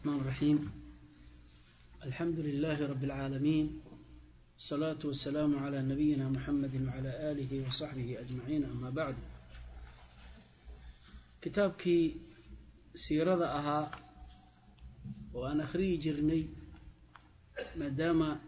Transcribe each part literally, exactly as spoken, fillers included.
الرحمن الرحيم. الحمد لله رب العالمين، الصلاة والسلام على نبينا محمد وعلى آله وصحبه أجمعين. أما بعد، كتابكي سيرة أها وأنا أخري جرني مادام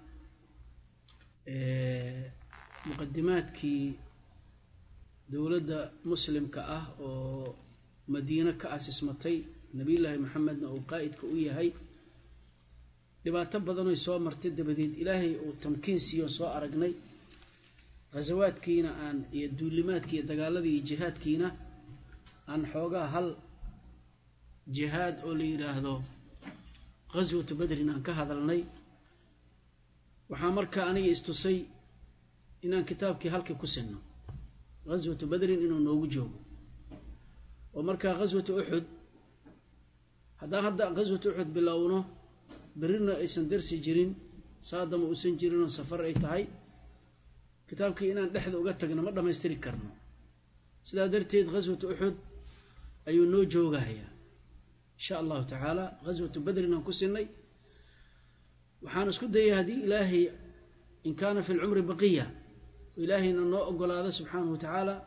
مقدماتكي دولة مسلم كأه ومدينة كأسس متي نبي الله محمد أو قائد كأوية هاي لبعض بدنو يسوى مرتد بديد إلهي وتمكين سيون سوى أرقني غزوات كينا عن يدولمات كي دقال ذي جهاد كينا عن حوغا هل جهاد أولي راهدو غزوة بدرنا كهذا لني وحامرك أني استسي إن كتابك هلك كسنه غزوة بدر إنه نوجو ومركا غزوة أحد هذا هذا غزوة أحد بلاونه برنا إيسان درس جرين صادم وإيسان جرين سفر أي تاي كتابك إن لحظة وقتنا مرة ما يستري كرنا سلا درتيد غزوة أحد أي نوجو هي إن شاء الله تعالى غزوة بدر إنه كسني وحانس كده هذه إلهي إن كان في العمر بقية إلهي إنه أقول هذا سبحانه وتعالى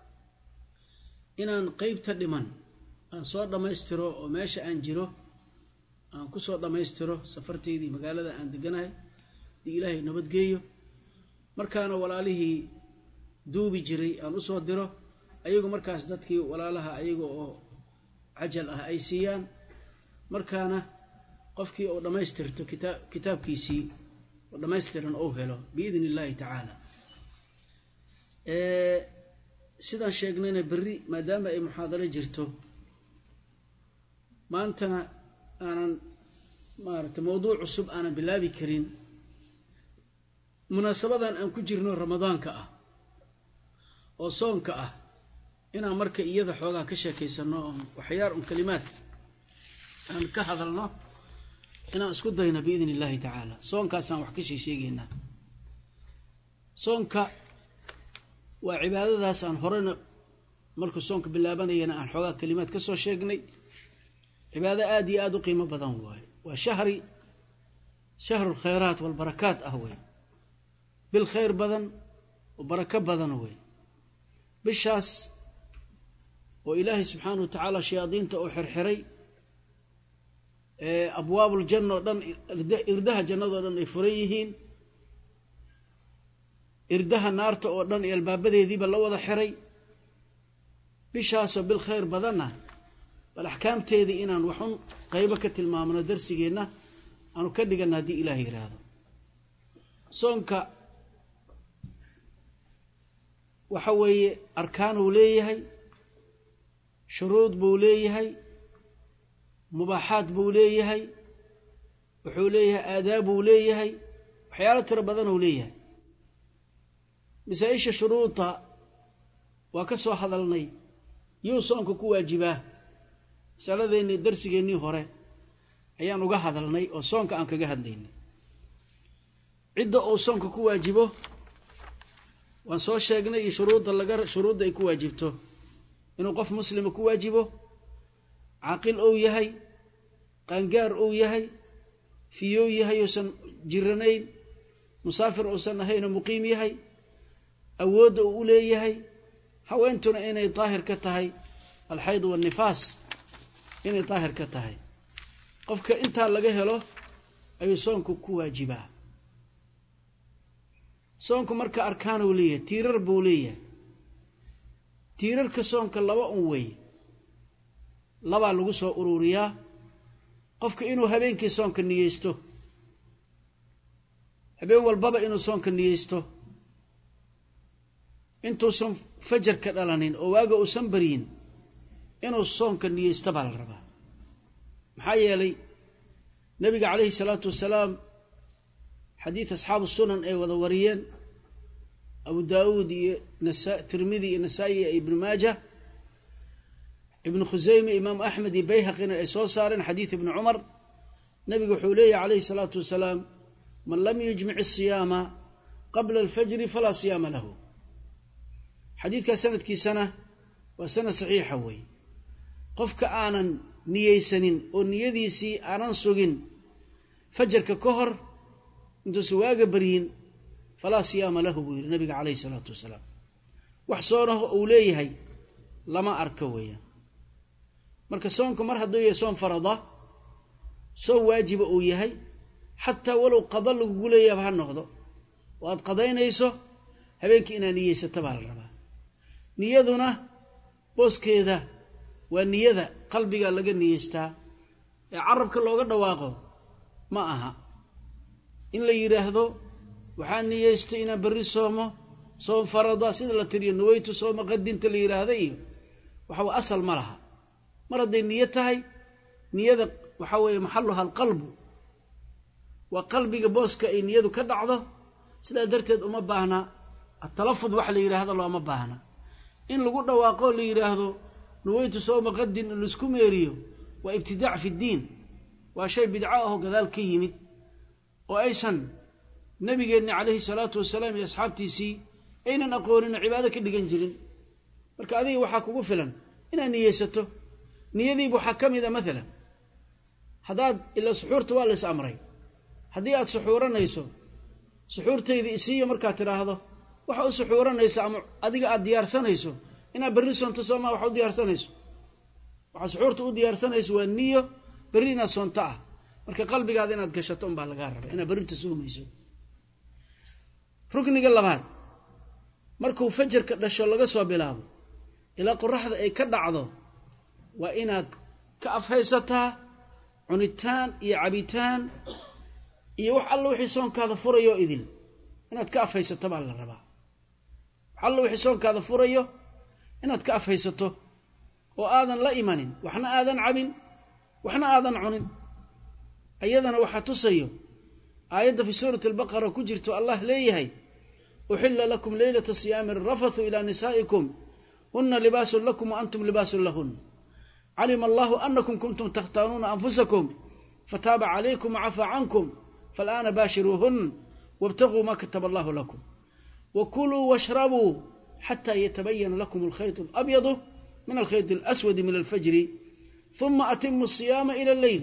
إن قيب تدمن أن صور ما يستره وماشى أنجره أن كسر ما يستره سفرتي دي مقالة عند جناه دي إلهي نبت جيه مركان ولا له دوب جري أن أصور دره أيقو مركز دتك ولا لها أيقو عجلها أي سيان مركانه قفكي أو ما يسترته كتاب كتاب كيسي وما يسترن أوهله بإذن الله تعالى. إيه سيدان شيخنا بري ما دام أي محاضرة جرته ما أنتنا أنا ما موضوع عصب أنا بالله ذكرين مناسبة أن كجرنا رمضان كأه أو صوم كأه إنا مرك إيذا حولا كشكي سنوهم وحيار كلمات أن كهذا الله إنا أسكت هنا بإذن الله تعالى. صوم كأسان وحكشي شيء هنا صوم ك وعبادة ذا سان هرنا مركز صونك بالله بنينا عن حقا كلمات كسر شيقني عبادة آدي آدو قيمة بدن واي وشهري شهر الخيرات والبركات أهوي بالخير بدن وبركة بدن واي بالشاس وإلهي سبحانه وتعالى شياطين تأوحر حري أبواب الجنة إردها جنة دن إفريهين إردها النار تأردن إلى الباب ذي ذي بالله xiray بشاسو بالخير بدنا والأحكام تيذي إنا وحن قيبك تلمامنا درسينا أنو كدقنا دي إلهي هذا صونك وحوي أركان وليهي شروط بوليهي مباحات بوليهي وحوليها آداب وليهي وحيالة ربضان وليهي مسايش شروطا وكسو حضلني يوصونك كو واجباه سالديني درسيني هوري ayaan uga hadalnay oo soonka aan kaga hadlaynay cidda oo soonka ku waajibo waan soo sheegnay shuruudda laga shuruudda ay ku waajibto inuu qof muslim ku waajibo aqil oo yahay qangaar oo yahay fiyo yahay oo san jiranayn musaafir oo san ahayn muqiim yahay awood uu leeyahay haweentuna inay daahir ka tahay alhayd wal nifaas inay daahir ka tahay qofka inta laga helo ayuu soonku ku waajibaa soonku marka arkaan uu leeyahay tiirar buu leeyahay tiirarka soonka laba un way laba lagu soo ururiyaa qofka inuu habeenkii soonka niyeysto habeen walbaba inuu soonka niyeysto intuu san fajar ka dhalanin oo waaga uu san bariin inuu soonka niyeysto baa la rabaa maxaa yeelay nabiga calayhi salaatu wasalaam xadiid asxaabu sunan ay wada wariyeen abu daawud iyo tirmidi iyo nasaa'i iyo ibn maajah ibn khuzayma imaam axmed iyo bayhaqina ay soo saareen xadiid ibn cumar nabiga wuxuu leeyahay calayhi salaatu wasalaam man lam yujmic asiyaama qabla alfajri falaa siyaama lahu xadiidka sanadkiisana waa sanad saxiixa wey qofka aanan niyeysanin oo niyadiisii aanan sugin fajarka ka hor intuusan waaga baryin falaa siyaama lahu buu yidhi nabiga calayhi salaatu wasalaam wax soonaho uu leeyahay lama arko weeyaan marka soonka mar hadduu yahay soon farada soon waajiba uu yahay xataa walow qada lagugu leeyahay ha noqdo oo aad qadaynayso habeenkii inaad niyeysato baa la rabaa niyaduna booskeeda waa niyada qalbiga laga niyeystaa ee carabka looga dhawaaqo ma aha in la yiraahdo waxaan niyeystay inaan berri soomo soom farada sida la tiriyo nawaytu sooma qadinta la yiraahdo iyo waxa uu asal ma laha mar haday niyad tahay niyada waxa weeye maxalluha alqalbu wa qalbiga booska ay niyadu ka dhacdo sida darteed uma baahna at-talaffuz wax la yiraahdo looma baahna in lagu dhawaaqo la yiraahdo nawaytu sooma qadin in isku meeriyo waa ibtidaac fi diin waa shay bidca ah oo gadaal ka yimid oo aysan nabigeena calayhi salaatu wasalaam iyo asxaabtiisii aynan aqoonin cibaado ka dhigan jirin marka adiga waxa kugu filan inaad niyeysato niyadii waxa kamida mesela hadaad ila suxuurta waa la amray hadii aad suxuuranayso suxuurtayda isiyo marka tiraahdo waxa u suxuuranaysa ama adiga aad diyaarsanayso ina berri soonto sooma waxa u diyaarsanayso waxa suxuurta u diyaarsanayso waa niyo berrina soonta ah marka qalbigaada inaad gashato baa laga rabaa ina berrinta soomayso rukniga labaad markuu fajarka dhasho laga soo bilaabo ila qorraxda ay ka dhacdo waa inaad ka afhaysataa cunitaan iyo cabitaan iyo wax alla wixii soonkaada furayo idil inaad ka afhaysato baa la rabaa wax alla wixii soonkaada furayo inaad ka afhaysato oo aadan la imanin waxna aadan cabin waxna aadan cunin ayadana waxa tusayo aayada fi suurati al-baqara ku jirto Allah leeyahay uhilla lakum laylata siyami ar-rafathu ila nisaikum hunna libasun lakum wa antum libasun lahun alima Allah annakum kuntum takhtanuna anfusakum fataba alaykum wa afa ankum fal'ana bashiruhun wabtaghu ma kataba Allah lakum wa kulu washrabu hatta yatabayyana lakum al-khayt al-abyad min al-khayt al-aswad min al-fajr thumma atimmu as-siyama ila al-layl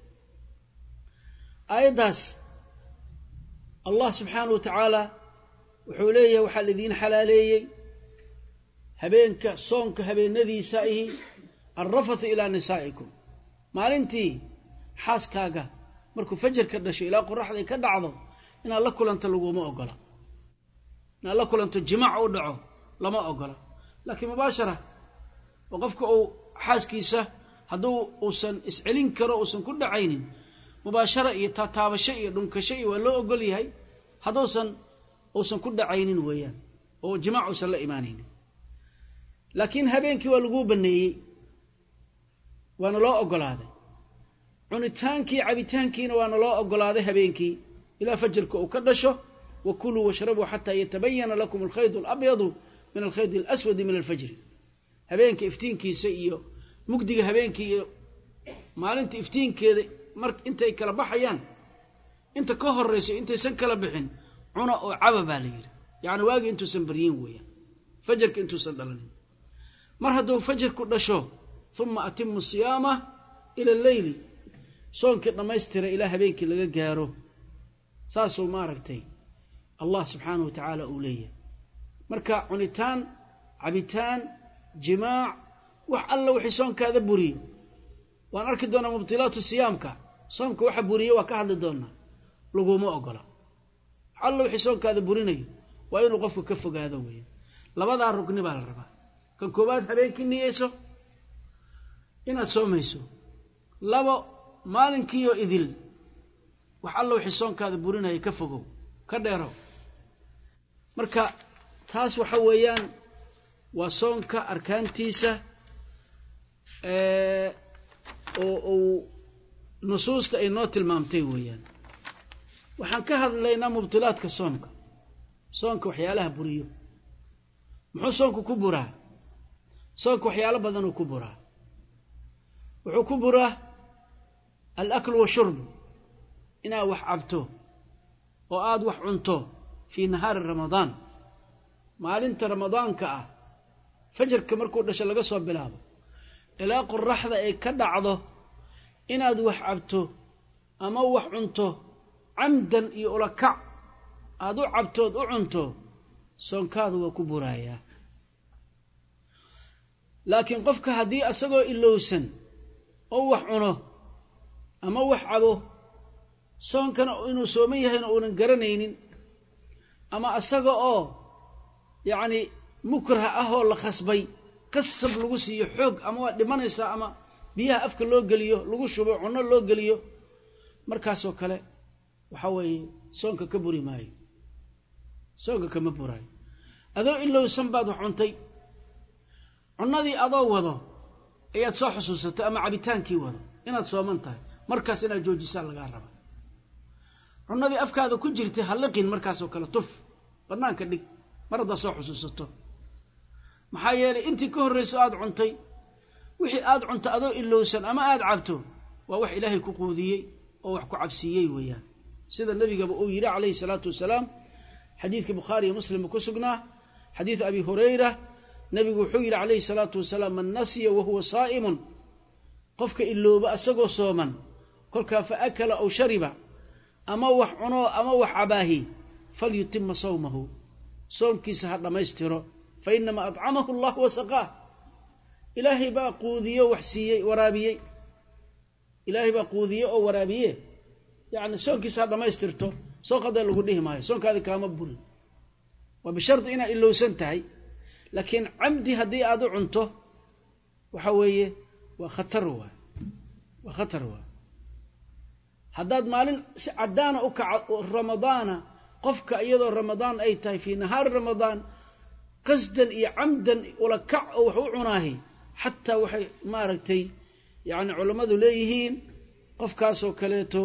ayadaas Allah subhanahu wa ta'ala wuxuu leeyahay waxa lidin xalaaleeyay habeenka soonka habeenadiisa ay arrafath ila nisaikum maalintii xaaskaaga markuu fajarka dhasho ila qorraxda ka dhacdo ina la kulanta laguma ogola ina la kulanto jimaac u dhaco lama ogola laakiin mubaashara waqafka uu xaaskiisa haduu uusan iscelin karo uusan ku dhacaynin mubaashara iyo taataabasho iyo dhunkasho iyo waa loo ogol yahay haduusan uusan ku dhacaynin weeyaan oo jimaac uusan la iimaanaynin laakiin habeenkii waa lagu baneeyay waana loo ogolaaday cunitaankii cabitaankiina waana loo ogolaaday habeenkii ila fajarka uu ka dhasho wa kulu washrabu hatta yatabayyana lakum al-khayt al-abyad min al-khayt al-aswad min al-fajr habeenkii iftiinkiisa iyo mugdiga habeenkii iyo maalinta iftiinkeeda mark intay kala baxayaan inta ka horeyso intay san kala bixin cuna oo cababa la yiri yaani waagi intuu san bariyin weeyaan fajarka intuu san dhalanin mar hadduu fajarku dhasho thumma atimmu siyama ila al-layl soonka dhamaystira ila habeenkii laga gaaro saasoo ma aragtay Allah subhanahu wa ta'ala uu leeyahay marka cunitaan cabitaan jimaac wax alla wixii soonkaada buriyo waan arki doonaa mubtilaatu siyaamka soomka waxa buriyo waa ka hadli doonaa laguma ogola alla wixii soonkaada burinayo waa inuu qofku ka fogaado weeyaan labada rugni baa la rabaa kan koobaad habeenkii niyeyso inaad soomayso labo maalinkiiyo idil wax alla wixii soonkaada burinayo ka fogow ka dheero marka taas waxa weeyaan waa soonka arkaantiisa ee oo oo nusuusta ay noo tilmaamtay weeyaan waxaan ka hadlaynaa mubtilaadka soonka soonka waxyaalaha buriyo muxuu soonku ku buraa soonka waxyaalo badan uu ku buraa wuxuu ku buraa al-akl wa shurb ina wax cabto oo aad wax cunto fi nahaar ramadaan maalinta ramadaanka ah fajarka markuu dhasho laga soo bilaabo ilaa qorraxda ay ka dhacdo inaad wax cabto ama wax cunto camdan iyo ulakac aad u cabtood u cunto soonkaadu waa ku burayaa laakiin qofka haddii asagoo ilowsan oo wax cuno ama wax cabo soonkana inuu sooman yahayna uunan garanaynin ama asaga oo yacni mukrah ah oo la khasbay qasab lagu siiyo xoog ama waa dhimanaysaa ama biyaha afka loo geliyo lagu shubo cunno loo geliyo markaasoo kale waxa weeye soonka ka buri maayo soonka kama buraayo adoo ilowsan baad wax cuntay cunnadii adoo wado ayaad soo xusuusatay ama cabitaankii wado inaad sooman tahay markaas inaad joojisaa lagaa raba cunnadii afkaada ku jirtay halliqin markaasoo kale tuf bannaanka dhig mar haddaad soo xusuusato maxaa yeelay intii ka horrayso aad cuntay wixii aad cunto adoo ilowsan ama aad cabto waa wax ilaahay ku quudiyey oo wax ku cabsiiyey weeyaan sida nabigaba uu yidhi calayhi salaatu wasalaam xadiidka bukhaari iyo muslim ku sugnaa xadiid abi hurayra nabigu wuxuu yidhi calayhi salaatu wasalaam man nasiya wahuwa saa'imun qofka ilooba asagoo sooman kolkaa fa akala aw shariba ama wax cuno ama wax cabaahi falyutima sawmahu soomkiisa ha dhammaystiro fa inamaa atcamahu allah wasaqaah ilaahay baa quudiyo wax siiyey waraabiyey ilaahay baa quudiye oo waraabiye yacni soonkiisa ha dhammaystirto soo qadee lagu dhihi maayo soonkaadi kaama burin waa bishardi inaad ilowsan tahay laakiin camdi haddii aad u cunto waxa weeye waa khatar waay waa khatar waay haddaad maalin si caddaana u kaco ramadaana qofka iyadoo ramadaan ay tahay fii nahaari ramadaan qasdan iyo camdan ula kac oo wax u cunaahi xataa waxay maaragtay yacni culammadu leeyihiin qofkaasoo kaleeto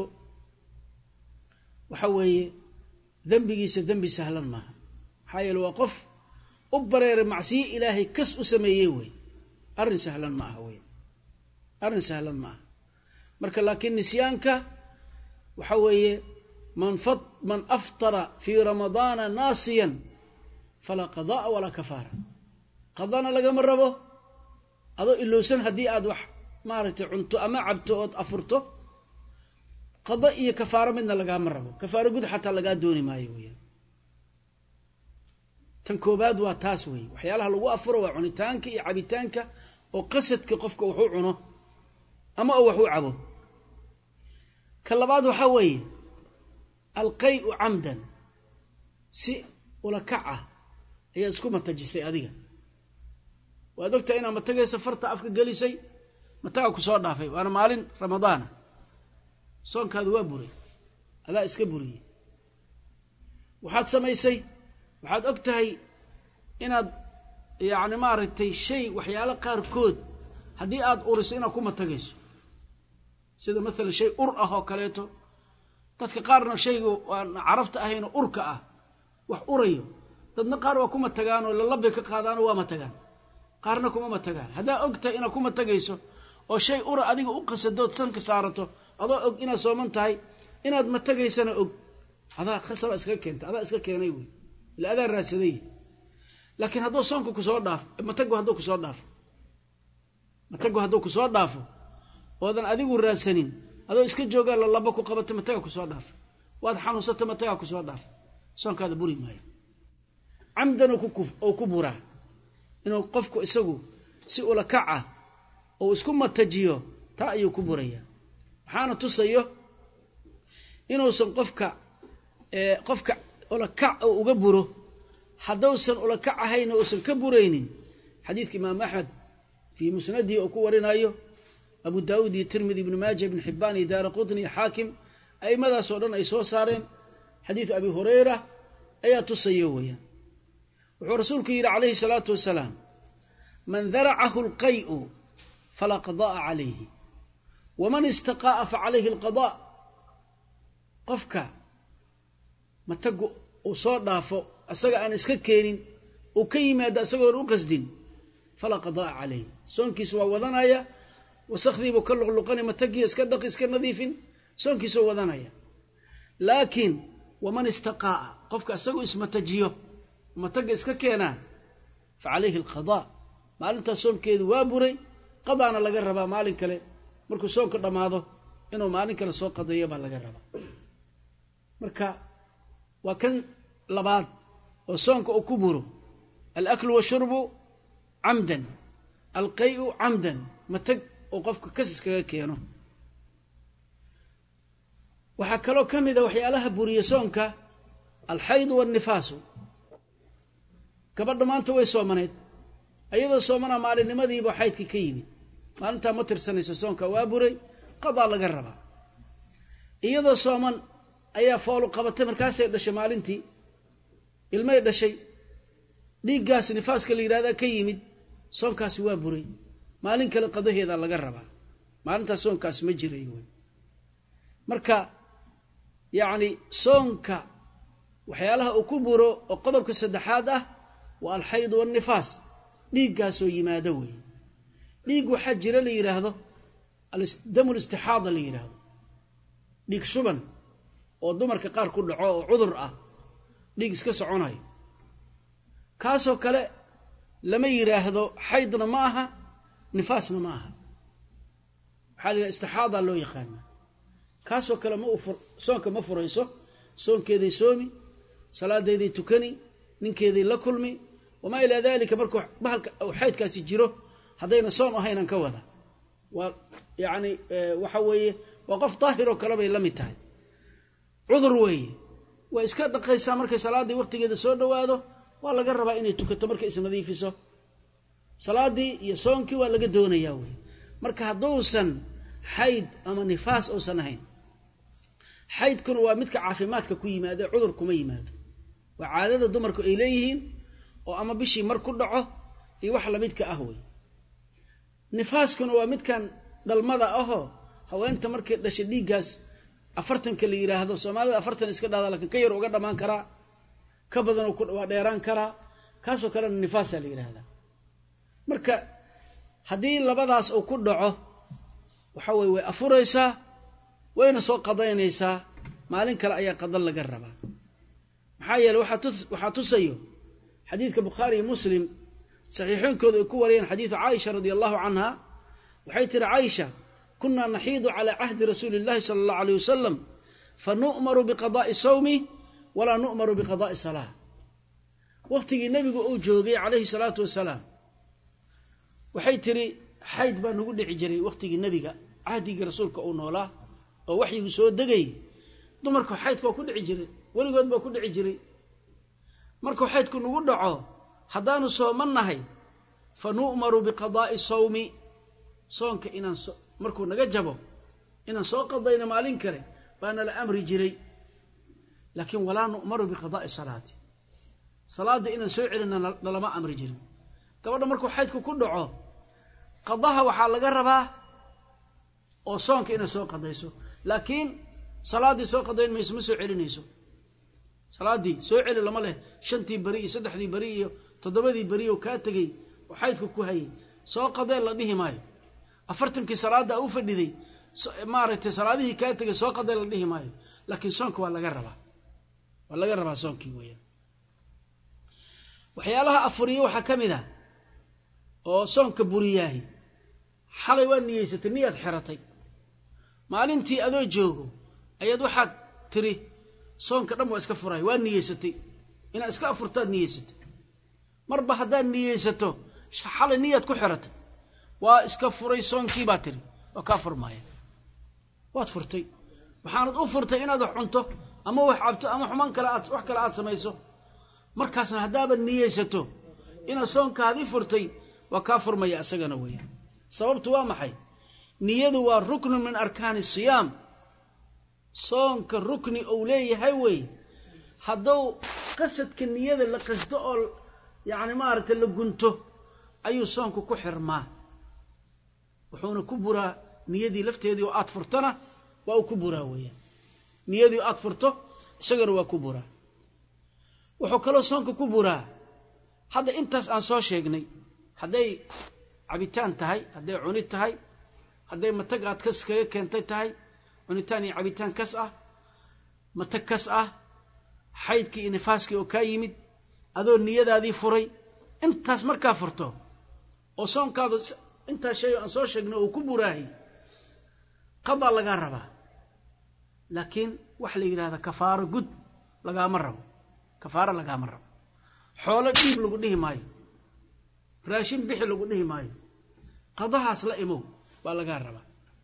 waxa weeye dembigiisa dembi sahlan maaha maxaa yeele waa qof u bareeray macsiye ilaahay kas u sameeyey wey arrin sahlan ma aha wey arrin sahlan ma aha marka laakiin nisyaanka waxa weeye man fad man aftara fii ramadaana naasiyan falaa qada'a walaa kafaara qadana lagama rabo adoo ilowsan haddii aad wax maaragtay cunto ama cabto ood afurto qada iyo kafaaro midna lagaama rabo kafaaro gud xataa lagaa dooni maayo weeyaan tan koobaad waa taas weeye waxyaalaha lagu afuro waa cunitaanka iyo cabitaanka oo qasadka qofka wax u cuno ama oo wax u cabo ka labaad waxaa weeye alqay'u camdan si ula kac ah ayaa isku matajisay adiga waad ogtahay inaad matagaysa farta afka gelisay mataga ku soo dhaafay waana maalin ramadaana soonkaadu waa buray adaa iska buriyey waxaad samaysay waxaad og tahay inaad yacni maaragtay shay waxyaalo qaarkood haddii aad uriso inaad ku matagayso sida maalan shay ur ah oo kaleeto dadka qaarna shayga aan carafta ahayn oo urka ah wax urayo dadna qaar waa kuma tagaan oo lalabi ka qaadaano waa matagaan qaarna kuma matagaan haddaa og tahay inaad ku matagayso oo shay ura adiga u qasadood sanka saarato adoo og inaad sooman tahay inaad matagaysana og adaa khasaba iska keenta adaa iska keenay wey ila adaa raadsaday laakiin hadduu soonka kusoo dhaafo matagu hadduu kusoo dhaafo matagu hadduu kusoo dhaafo oodan adigu raadsanin adoo iska joogaa lalaba ku qabato mataga kusoo dhaafo waad xanuunsata mataga kusoo dhaafo soonkaada buri maayo camdan oo ku buraa inuu qofku isagu si ula kaca oo isku matajiyo taa ayuu ku burayaa waxaana tusayo inuusan qofka qofka ula kac oo uga buro haddausan ula kac ahayn uusan ka buraynin xadiidka imaam axmed fii musnadihi oo ku warinayo abu daawud iyo tirmidi ibnu maaja ibn xibbaan iyo daara qutni iyo xaakim a'immadaasoo dhan ay soo saareen xadiidu abi hurayra ayaa tusayo weeyaan wuxuu rasuulku yidhi calayhi salaatu wasalaam man daracahu alqay'u falaa qada'a calayhi waman istaqaa'a facalayhi alqadaa qofka matagu uu soo dhaafo isaga aan iska keenin uu ka yimaado isagoon u qasdin falaa qada'a calayhi soonkiisa waa wadanaya wasakdiibuu ka luqluqani matagiya iska dhaqi iska nadiifin soonkiisuu wadanaya laakiin waman istaqaa'a qofka isagoo ismatajiyo mataga iska keenaa facalayhi alqadaa maalintaas soomkeedu waa buray qadaana laga rabaa maalin kale markuu soonka dhamaado inuu maalin kale soo qadeeyo baa laga rabaa marka waa kan labaad oo soonka uu ku buro al-aklu washurbu amdan al-qay'u amdan matag oo qofka kasis kaga keeno waxa kale oo kamida waxyaalaha buriye soonka al-hayd wan-nifaas gabadha maanta way soomaneed ayadoo soomana maalinimadii xaydki ka yimid maalinta ma tirsanayso soonka waa buray qada laga rabaa iyadoo sooman ayaa fool qabatay markaas ay dhashay maalintii ilmay dhashay dhiiggaas nifaaska la yiraahdo ka yimid soonkaasi waa buray maalin kale qadaheeda laga rabaa maalinta soonkaas ma jiray way marka yaani soonka waxyaalaha uu ku buro oo qodobka saddexaad ah waa al-hayd wan-nifaas dhiiggaas oo yimaado way dhiig waxa jira la yiraahdo al-damu al-istihada la yiraahdo dhiig shuban oo dumarka qaar ku dhaco oo cudur ah dhiig iska soconayo kaasoo kale lama yiraahdo haydna ma aha nifaasna ma aha waxa la istihada loo yaqaan kaasoo kale ma ufur soonka ma furayso soonkeedii soomi salaadeedii tukani ninkeedii la kulmi wama ila dalika markuu bahalka haydkaasi jiro hadayna soon ahaynan ka wada waa yaani waxa weeye waa qof daahiro kala bay la mid tahay cudur weeye waa iska dhaqaysaa markay salaadii waqtigeeda soo dhawaado waa laga rabaa inay tukato markay isnadiifiso salaadii iyo soonkii waa laga doonayaa weeye marka haduusan hayd ama nifaas oo sanahayn haydkuna waa midka caafimaadka ku yimaado cudur kuma yimaado waa caadada dumarku ay leeyihiin oo ama bishii mar ku dhaco iyo wax la midka ah weeye nifaaskuna waa midkan dhalmada ahoo haweenta markay dhashay dhiiggaas afartan ka la yiraahdo Soomaalida afartan iska dhaada laakiin ka yar uga dhamaan kara ka badan oo waa dheeraan kara kaasoo kale nifaas la yiraahdaa marka hadii labadaas uu ku dhaco waxa way way afuraysaa wayna soo qadaynaysaa maalin kale ayaa qadan laga rabaa maxaa yeelay waxa waxa tusayo xadiidka Bukhari iyo Muslim saxiixoonkooda ay ku wariyeen xadiis Aisha radhiyallahu anha waxay tiri Aisha كنا نحيض على عهد رسول الله صلى الله عليه وسلم فنؤمر بقضاء الصوم ولا نؤمر بقضاء الصلاة وقت النبي او جوغي عليه الصلاة والسلام waxay tiri xayd baa nagu dhici jiray waqtigii nabiga ahdiga rasuulka oo noolaa oo waxyigu soo dagay dumarku xaydku ku dhici jiray waligood baa ku dhici jiray markuu xaydku nagu dhaco hadaanu soomanahay fanu'maru biqadaa'i sawmi soonka inaan markuu naga jabo inaan soo qadayna maalin kale baana la amri jiray laakiin walaa nu'maru biqadaa'i salaati salaada inaan soo celina lama amri jirin gabadha markuu xaydku ku dhaco qadaha waxa laga rabaa oo soonka inay soo qadayso laakiin salaadii soo qadayn mayso ma soo celinayso salaadii soo celi lama leh shantii bari iyo saddexdii bari iyo toddobadii bari oo ka tagay oo xaydku ku hayay soo qadeen la dhihi maayo afartankii salaada uu fadhiday maaragtay salaadihii ka tagay soo qadeen la dhihi maayo laakiin soonka waa laga rabaa waa laga rabaa soonkii weeyaan waxyaalaha afuriyo waxa kamid ah oo soonka buriyaahi xalay waa niyeysatay niyad xiratay maalintii adoo joogo ayad waxaad tiri soonka dhan waa iska furay waa niyeysatay ina iska afurtaad niyeysatay marba haddaan niyeysato xalay niyad ku xiratay waa iska furay soonkii baa tiri waa ka furmaaya waad furtay waxaanad u furtay inaad wax cunto ama wax cabto ama xumaan kale aad wax kale aad samayso markaasna hadaaba niyeysato ina soonkaadi furtay waa ka furmaya asagana weeyaan sababtu waa maxay niyadu waa rukn min arkaani siyaam soonka rukni oo leeyahay way haduu qasadka niyada la qasdo oo yaani maarta la gunto ayuu soonku ku xirmaa wuxuuna ku buraa niyadii lafteedii oo aad furtana waa uu ku buraa weeyaan niyadii aad furto isagana waa ku buraa wuxuu kala soonka ku buraa hadda intaas aan soo sheegnay haday cabitaan tahay haday cunid tahay haday matag aad kas kaga keentay tahay cunitaan iyo cabitaan kas ah matag kas ah xaydkii iyo nifaaskii oo ka yimid adoo niyadaadii furay intaas markaa furto oo soonkaadu inta shay aan soo sheegnay oo ku buraahay قضاء لغا ربا لكن وحل يراهد كفارة قد لغا مرة كفارة لغا مرة حول ديب لغو ديه ماي راشين بحي لغو ديه ماي قضاها أصلا إمو بالغا ربا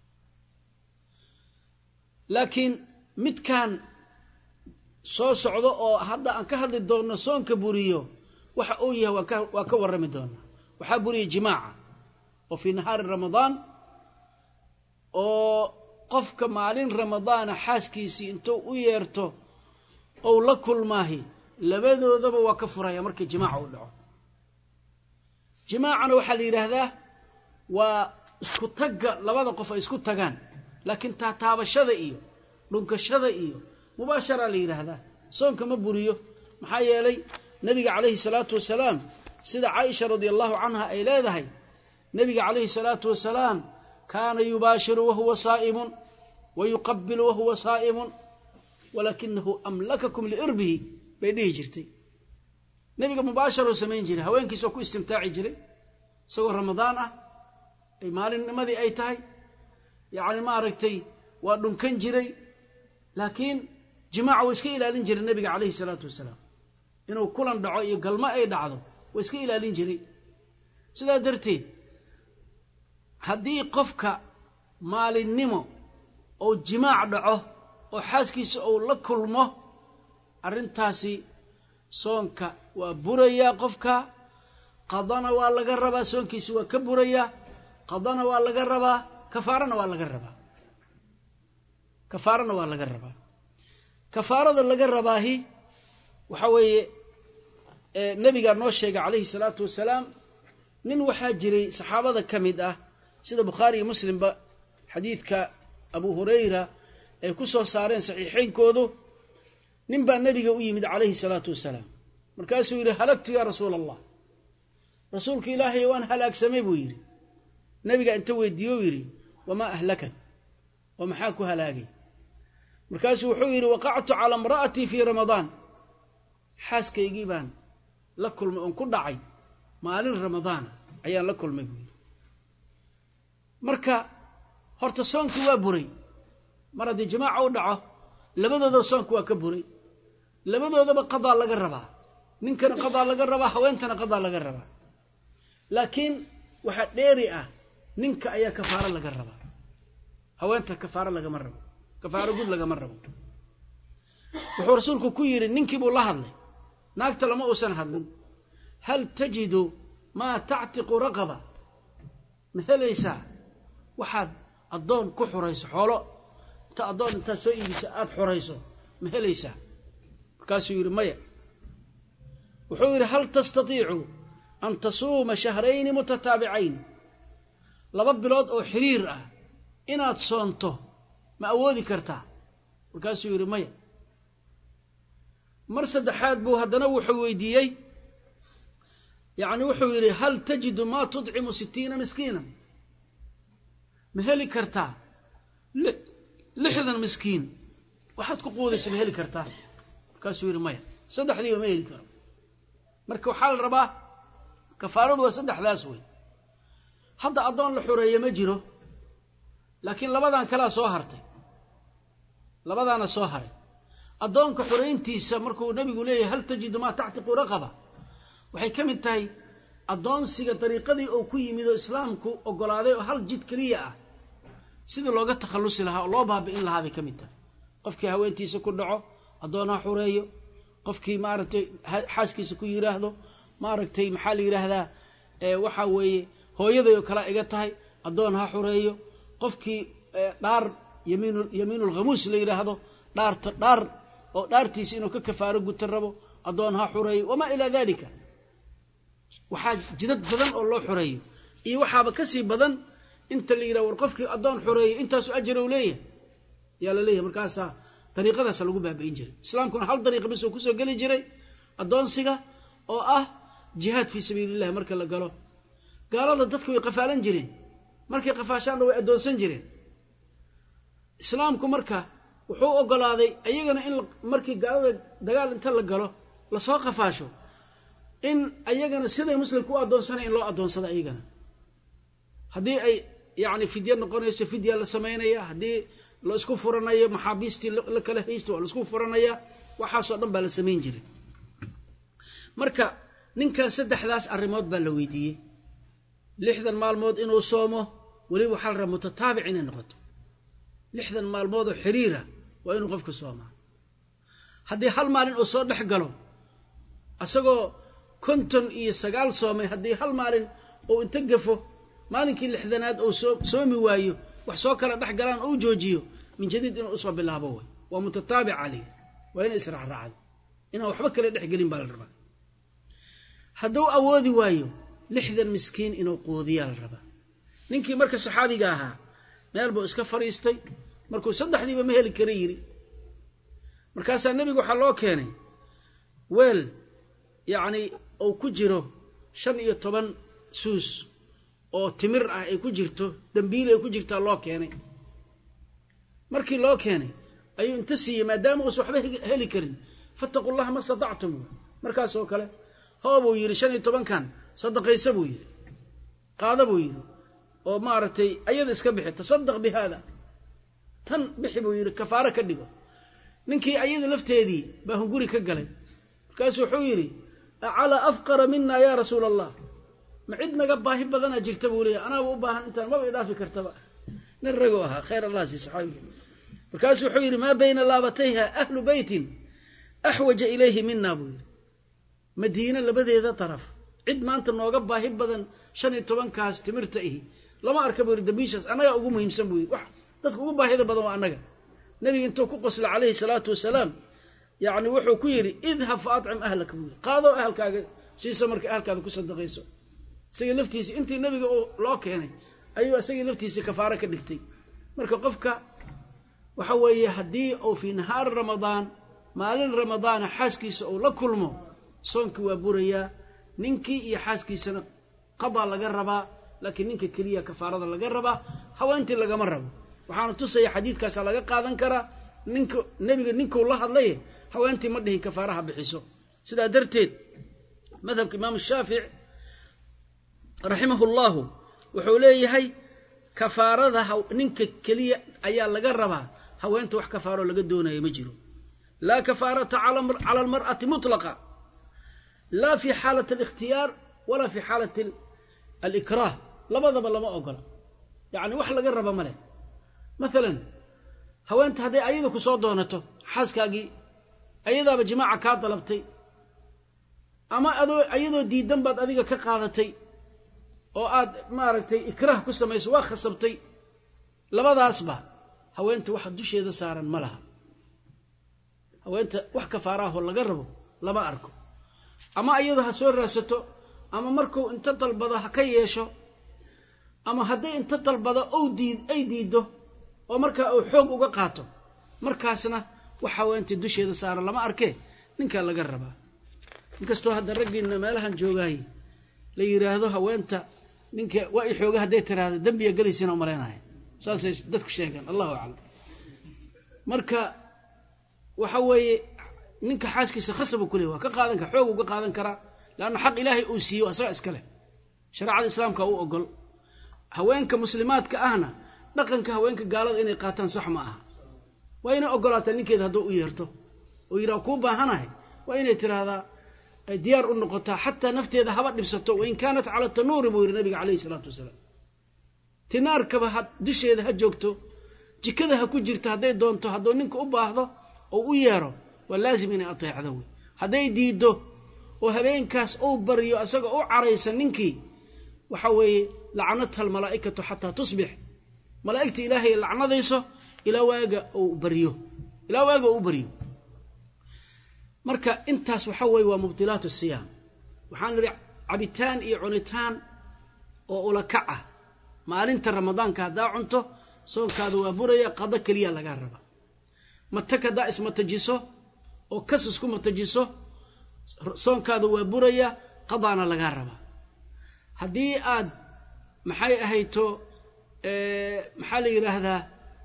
لكن مد كان soo socdo oo hadda aan ka hadli doono soonka buriyo waxa uu yahay waa ka waa ka warami doona waxa buriyo jimaaca oo fi nahar ramadaan oo qofka maalin ramadaan xaaskiisi intuu u yeerto oo la kulmaahi labadoodaba waa ka furaya marka jimaaca uu dhaco jimaacana waxa la yiraahdaa waa isku tagga labada qof ay isku tagaan laakiin taataabashada iyo dhunkashada iyo مباشرة لي هذا صوم كما بريو محايا لي نبي عليه الصلاة والسلام سيدة عائشة رضي الله عنها أي لا ذهي نبي عليه الصلاة والسلام كان يباشر وهو صائم ويقبل وهو صائم ولكنه أملككم لإربه بينه جرتي نبي مباشرة وسمين جري هوين كي سوكو استمتاعي جري سوى رمضان أي مال ماذي أي تاي يعني ما ركتي وأنهم كان جري لكن جماعة ويسكي إلى لنجري النبي عليه الصلاة والسلام إنه كلن دعوا يقل ما أي دعوه ويسكي إلى لنجري سيدا درتي هدي قفك مال النمو أو جماع دعوه أو حاسكيس أو لكلمه أرنتاسي صونك وبريا قفك قضانا ولا قربا صونكيس وكبريا قضانا ولا قربا كفارنا ولا قربا كفارنا ولا قربا كفارة اللي قربا هي وحوي النبي قال نوشيق عليه الصلاة والسلام من وحاجري صحابة كمدة سيد بخاري مسلم حديث كأبو هريرة كسو صارين صحيحين كودو ننبى النبي قويمد عليه الصلاة والسلام مركاسو يري هلكت يا رسول الله رسولك إلهي وان هلاك سميبو يري النبي قال انتوي الديو يري وما أهلكت ومحاكو هلاقي مركاسو حويري وقعت على امرأتي في رمضان حاسك يجيبان لكل من كل دعي مالين رمضان أيان لكل مجموع مركا هرت صنك وابوري مرة جماعة ودعه لبدا ذا صنك وكبوري لبدا ذا بقضاء لقربها ننكر قضاء لقربها وانتنا قضاء لقربها لكن واحد ديرئة ننك أيا كفارة لقربها هوانت كفارة لقمربها كفارة قد لقمربها وحو رسولك كوير ننكب الله هذا ناكت لما أسان هذا هل تجد ما تعتق رقبة مهليسا وحد الضون كحريس حوله تأضون تسوي بساعات حريسه مهليسا كاسو يرمية وحوير هل تستطيع أن تصوم شهرين متتابعين لبب بلاد أو حرير إناد صونته ما أودي كرتا وكاسو يرمية مرسد حاد بو هدنا وحويديي يعني وحويري هل تجد ما تطعم ستين مسكينا مهلي كرتا لحدا مسكين واحد كقودي سمهلي كرتا كاسو يرمية صدح لي ومهلي كرتا مركو حال ربا كفارض وصدح لاسوي هذا أضون لحورية مجره لكن لبدان كلا سوهرتي لبدان سوهري أضونك حورينتيسا مركو نبي يقول هل تجد ما تعتق رقبة waxay kamid tahay adoonsiga dariiqadii oo ku yimid islaamku ogolaaday oo hal jid kaliya ah sida looga takhalusi lahaa oo loo baabi'in lahaa bay kamid tahay qofkii haweentiisa ku dhaco adoona xureeyo qofkii maaragtay xaaskiisa ku yiraahdo maaragtay maxaa la yiraahdaa ee waxa weeye hooyaday kala iga tahay adoon ha xureeyo qofkii dhaar yamiinul yamiinul ghamus la yiraahdo dhaarta dhaar oo dhaartiisa inuu ka kafaaro gutan rabo adoon ha xureeyo wama ila dalika waxa jidad badan oo loo xureeyo iyo waxaba ka sii badan inta la yiraahdo qofkii adoon xureeyo intaas ajir uu leeyahay yaa la leeyahay markaas طريقadaas lagu baabiin jiray islaamkuna hal dariiqo bis uu ku soo gali jiray adoonsiga oo ah jihad fi sabilillah marka la galo gaalada dadku way qafaalan jireen markay qafaashaan way adoonsan jireen islaamku marka wuxuu ogolaaday ayagana in markii gaalada dagaal inta la galo la soo qafaasho in ayagana siday muslimku u adoonsanay in loo adoonsado ayagana hadii ay يعني فدية نقونيسة فدية لسمينية هدي لو اسكو فرنايا محابيستي لكلا هيستو ولا اسكو فرنايا waxaasoo dhan baa la sameyn jiray marka ninkan saddexdaas arimood baa la weydiiyay lixdan maalmood inuu soomo wali waxa la ramo tataabic inay noqoto lixdan maalmood oo xiriira waa inuu qofka soomaa haddii hal maalin uu soo dhex galo asagoo konton iyo sagaal soomay haddii hal maalin uu inta gafo maalinkii lixdanaad uu soomi waayo wax soo kala dhex galaan uu joojiyo min jadiid inuu soo bilaabo way waa mutataabic ali وين إسرع رعد إنه وحبك اللي نحقلين بالربا هدو أودي وايو لحظة مسكين إنه قوضيا الربا ننكي مركز صحابي قاها ما يلبو إسكفر يستي مركز صدح دي بمهل كريري مركز النبي قو حلوه كاني ويل يعني أو كجره شن يطبن سوس أو تمر أي كجرته دنبيل أي كجرته الله كاني مركي الله كاني أي انتسي ما دام وصحبه هلي كرين فاتقوا الله ما استطعتم مركز وكله هو أبو يري شن طبعا كان صدق يسبو يري قاعد أبو يري ومارتي أيضا إسكبحي تصدق بهذا تن بحبو يري كفارة كدقو ننكي أيضا لفت هذي باهو قوري كقلي مركز وحويري على أفقر منا يا رسول الله معدنا قباه بذنا جرتبوا لي أنا وأباها أنت ما بإضافي كرتبا نرقوها خير الله سي صحابي مركز وحويري ما بين لابتيها أهل بيت أحوج إليه منا بويري مدينة لبدي ذا طرف عد ما أنت نوقب باهب بدن شني طبعا كاس تمرت إيه لما أركب الدبيشس أنا أقوم يمسن بوي وح تدخل باهب بدن وأنا نبي أنتو كقصل عليه الصلاة والسلام يعني وحو كيري اذهب فأطعم أهلك بوي قاضوا أهلك سي سمرك أهلك هذا كسر دقيسو سي لفتيسي أنت النبي لوك يعني أيوة سي لفتيسي كفارك الدكتي مركب قفك وحوي هدي أو في نهار رمضان مالين رمضان حاسكيس أو لكلمه صنك وبوريا ننكي يحاسكيس قضى لجربا لكن ننكي كلية كفارة لجربا هو أنت اللي جمربه وحنا تصي حديث كاس لجا قاذن كرا ننك نبي ننك الله الله هو أنت مده كفارها بحسه سدا درتيد مذهب الإمام الشافعي رحمه الله وحوليه هي كفارة ننك كلية أيال لجربا هو أنت وح كفارة لجدونه يمجرو لا كفارة على على المرأة مطلقة لا في حالة الاختيار ولا في حالة الإكراه لا بضب ما أقول يعني وح لجربا مله مثلا هو أنت هذي أيدك صادونته حاسكاجي أيدا بجماعة كاطلبتي أما أدو أيدو دي دنبض أديك كقاضتي أو أد مارتي إكراه كسر ما يسوا خصبتي لبض أصبح هو أنت واحد دوش هذا صار ملها هو أنت وح كفاراه ولا جربه لما أركو أما أيدها سور راسته أما مركو أنت طلبها كيشو أما هدي أنت طلبها أو ديد أي ديده ومركا أو حوق وقاته مركاسنا وحاول أنت دوش هذا صار لما أركه نك الله جربه نكستو هذا الرجل إن ما لهن جوجاي ليرى هذا هو أنت نك وأي حوق هدي ترى هذا دم يجلي سنة مرينا هاي ساس دتك شيء كان الله أعلم مركا وحوي نك حاسك سخصب كله وكقاذن كحوق وكقاذن كرا لأنه حق إلهي أوسي وأسرع إسكله شرع الإسلام كأو أقول هوين كمسلمات كأهنا dhaqanka haweenka gaalada inay qaataan sax ma aha waa inay ogolaataa ninkeeda haduu u yeerto oo yiraahdo ku baahanahay waa inay tiraahdaa ay diyaar u noqotaa hatta nafteeda haba dhibsato oo in kaanat ala tanuur buu yiri nabiga kaleey salaatu wasalaam tinaarkaba had dusheeda ha joogto jikada ha ku jirto haday doonto hadoo ninka u baahdo oo u yeero waa laazim inay ateecdo haday diido oo habeenkaas oo bariyo asaga oo careysan ninkii waxa weeye la'anatha al malaa'ikatu hatta tusbih ملائكة إلهي اللعنة ديسو إلى واقع أو بريو إلى واقع أو بريو مركا انتاس وحوي ومبطلات الصيام وحان رع عبتان إي عنتان أو لكعة ما أنت رمضان كادا عنته سون كادو وبريا قضى كليا لقاربا متك دا اسم تجيسو أو كسسكم تجيسو سون كادو وبريا قضانا لقاربا هدي آد محاي أهيتو maxaa la yiraahdaa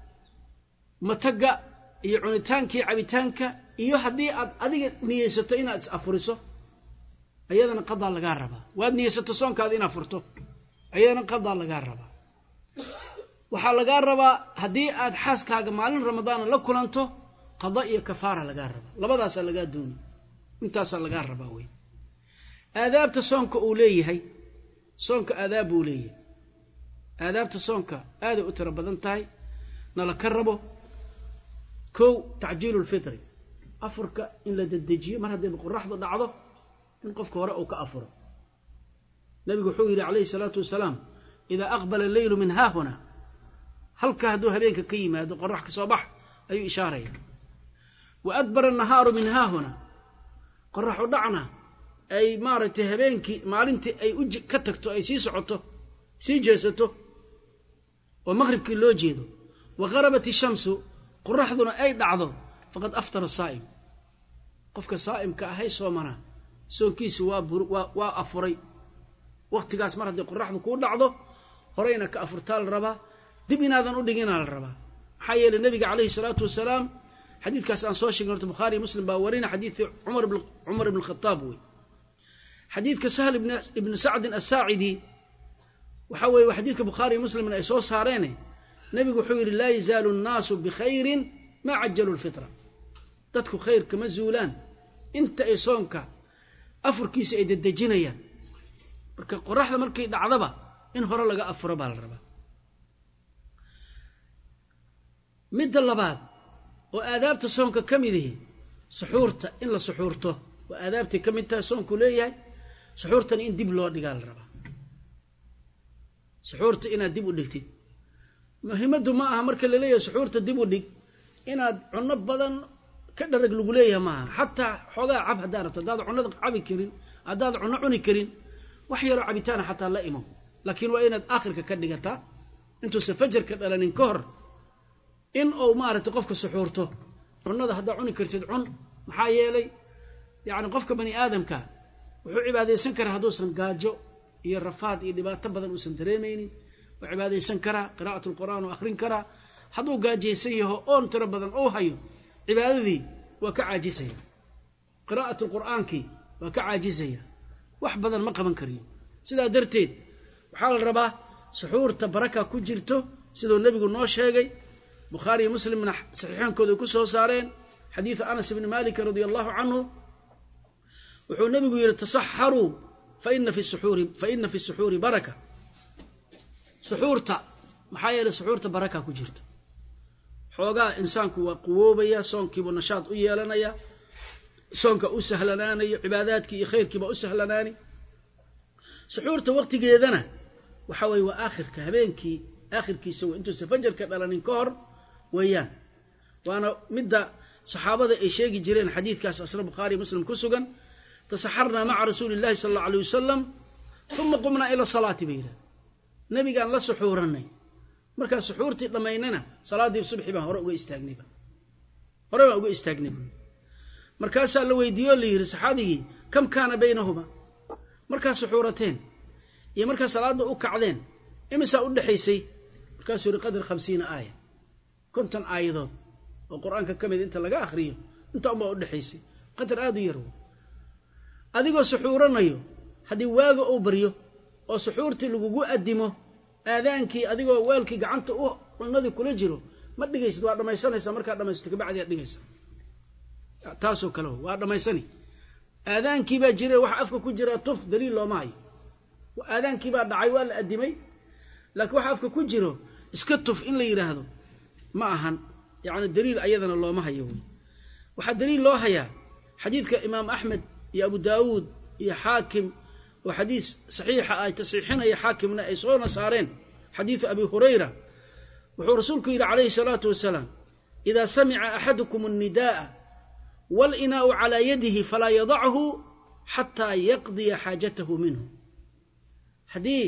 mataga iyo cunitaankii cabitaanka iyo hadii aad adiga niyeysato inaad is afuriso ayadana qada laga rabaa waad niyeysato soonkaada inaad furto ayadana qada laga rabaa waxaa lagaa rabaa haddii aad xaaskaaga maalin ramadaana la kulanto qada iyo kafaara lagaa rabaa labadaasaa lagaa dooni intaasaa lagaa rabaa wey aadaabta soonka uu leeyahay soonka aadaab buu leeyahay aadaabta soonka aaday u tiro badan tahay nala ka rabo kow tacjiilu lfitri afurka in la dedejiyo mar haddayba qoraxdu dhacdo in qofka hore uu ka afuro nabigu wuxuu yidhi calayhi salaatu wasalaam idaa aqbala alleylu min haahuna halka hadduu habeenka ka yimaado qorax ka soo bax ayuu ishaaraya wa adbara annahaaru min haahuna qoraxu dhacna ay maaragtay habeenkii maalintii ay u ka tagto ay sii socoto sii jeesato oo maqribkii loo jeedo wa gharabat ishamsu qoraxduna ay dhacdo faqad aftara saa'im qofka saa'imka ahay soomana soonkiisi waa waa waa afuray waqtigaas mar haddii qoraxdu kuu dhacdo horeyna ka afurtaa la rabaa dib inaadan u dhiginaa la rabaa maxaa yeelay nabiga calayhi salaatu wasalaam xadiidkaas aan soo sheegnay horta bukhaari muslim baa warina xadiidkii cumar ibn cumar ibn khataab wey xadiidka sahl ibn ibn sacd as-saacidi waxa weeye waa xadiidka bukhaari muslimna ay soo saareen nabigu wuxuu yidhi laa yazaalu nnaasu bikhayrin maa cajalu lfitra dadku khayr kama zuulaan inta ay soonka afurkiisa ay dedejinayaan marka qoraxda markay dhacdaba in hore laga afuro baa la rabaa midda labaad oo aadaabta soonka ka mid ihi suxuurta in la suxuurto waa aadaabtay ka mid tahay soonku leeyahay suxuurtana in dib loo dhigaa la rabaa suxuurta inaad dib u dhigtid muhiimaddu ma aha marka la leeyahay suxuurta dib u dhig inaad cunno badan ka dharag lagu leeyahay maaha xataa xoogaa cab haddaad rabto haddaad cunnada cabi karin haddaad cunno cuni karin wax yaroo cabitaana xataa la imo laakiin waa inaad aakhirka ka dhigataa intuusa fajarka dhalanin ka hor in uu maaragtay qofka suxuurto cunnada haddaad cuni kartid cun maxaa yeelay yacni qofka bani aadamka wuxuu cibaadaysan karaa hadduusan gaajo iyo rafaad iyo dhibaato badan uusan dareemaynin waa cibaadaysan karaa qiraa'atu lqur'aan oo akhrin karaa hadduu gaajaysan yaho oon tiro badan uu hayo cibaadadii waa ka caajisaya qiraa'atu lqur'aankii waa ka caajisaya wax badan ma qaban kariyo sidaa darteed waxaa la rabaa suxuurta baraka ku jirto siduu nebigu noo sheegay bukhaari iyo muslimna saxiixoonkooda ku soo saareen xadiidu anas ibni malik radia allahu canhu wuxuu nebigu yidhi tasaxaruu faina fi suxuuri faina fi suxuuri baraka suxuurta maxaa yeelay suxuurta baraka ku jirta xoogaa insaanku waa quwoobaya soonkiibuu nashaad u yeelanaya soonka u sahlanaanayo cibaadaadkii iyo khayrkiiba u sahlanaani suxuurta waqtigeedana waxa weeye waa aakhirka habeenkii aakhirkiisa wey intuusa fajarka dhalanin ka hor weeyaan waana midda saxaabada ay sheegi jireen xadiidkaas asna bukhaari muslim ku sugan tasaxarnaa maca rasuuli illahi sala allau alayh wasalam uma qumnaa ila salaati bay yidhaha nebigaan la suxuurannay markaa suxuurtii dhammaynana salaaddii subxi baan hore uga istaagnayba hore baan uga istaagnayba markaasaa la weydiiye oo la yidhi saxaabigii kam kaana baynahuma markaa suxuurateen iyo markaa salaadda u kacdeen imisaa u dhexaysay markaasuu yidhi qadar khamsiina aaya konton aayadood oo qur-aanka ka mid inta laga akhriyo intaa unbaa u dhexaysay qadar aada u yar wey adigoo suxuuranayo haddii waaga uu baryo oo suxuurtii lagugu addimo aadaankii adigoo weelkii gacanta u cunnadii kula jiro ma dhigaysid waa dhammaysanaysaa markaa dhammaysato kabacdi aad dhigaysaa taasoo kale waa dhammaysani aadaankii baa jira waxa afka ku jira tuf daliil looma hayo aadaankii baa dhacay waa la addimay laakiin waxa afka ku jiro iska tuf in la yidhaahdo ma ahan yacni daliil ayadana looma hayo wey waxaa daliil loo hayaa xadiidka imaam axmed iyo abu daawuud iyo xaakim oo xadiis saxiixa ay tasxiixinaya xaakimna ay soona saareen xadiidu abi hurayra wuxuu rasuulku yidhi calayhi salaatu wasalaam idaa samica axadukum annidaa'a waalinaa'u calaa yadihi falaa yadachu xataa yaqdiya xaajatahu minhu haddii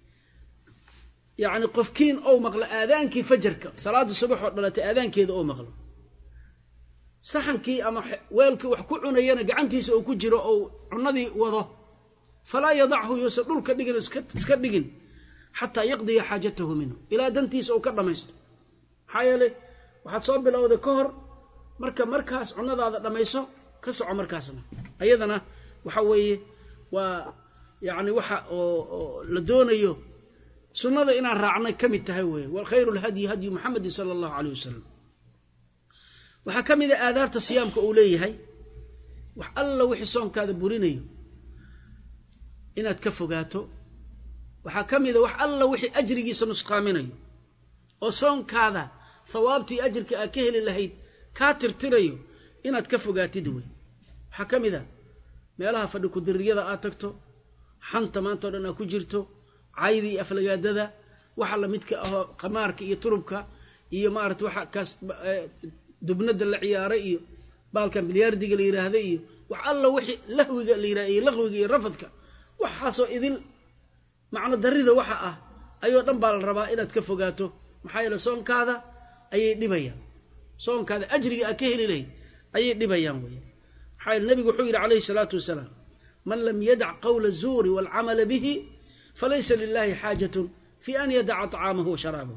yacni qofkiin ou maqlo aadaankii fajarka salaada subax oo dhalatay aadaankeeda ou maqlo saxankii ama weelkii wax ku cunayana gacantiisa uu ku jiro ou cunnadii wado falaa yadachu yuusan dhulka dhigin iska dhigin xataa yaqdiya xaajatahu minhu ilaa dantiisa uu ka dhammaysto maxaa yeelay waxaad soo bilowday ka hor marka markaas cunnadaada dhammayso ka soco markaasna ayadana waxa weeye waa yacni waxa oo la doonayo سنة إن الرعنا كم التهوي والخير الهدي هدي محمد صلى الله عليه وسلم وحكم إذا آذارت الصيام كأوليه هاي وحالله وحصون كذا بريني إن أتكفقاته وحكم إذا وحالله وحي أجري سنسقامني وصون كذا ثوابتي أجرك أكهل الله كاتر تريو إن أتكفقات دوي حكم إذا ما لها فدك الدرية آتكتو حنت ما أنت لنا كجرتو عايدي أفلقادة وحلا متك قمارك إيه تربك إيه مارت وح كاس دبند العيارة إيه بالكم بلياردي قال يرى هذا إيه وحلا وحي لهوي قال يرى إيه لهوي قال رفضك وحاسو إذل معنى دريده وحقه أيوة تنبال الربا إن أتكفقاته محايلة صون كذا أي دبيان صون كذا أجري أكهل إليه أي دبيان ويا حال النبي حوير عليه الصلاة والسلام من لم يدع قول الزور والعمل به فليس لله حاجة في أن يدع طعامه وشرابه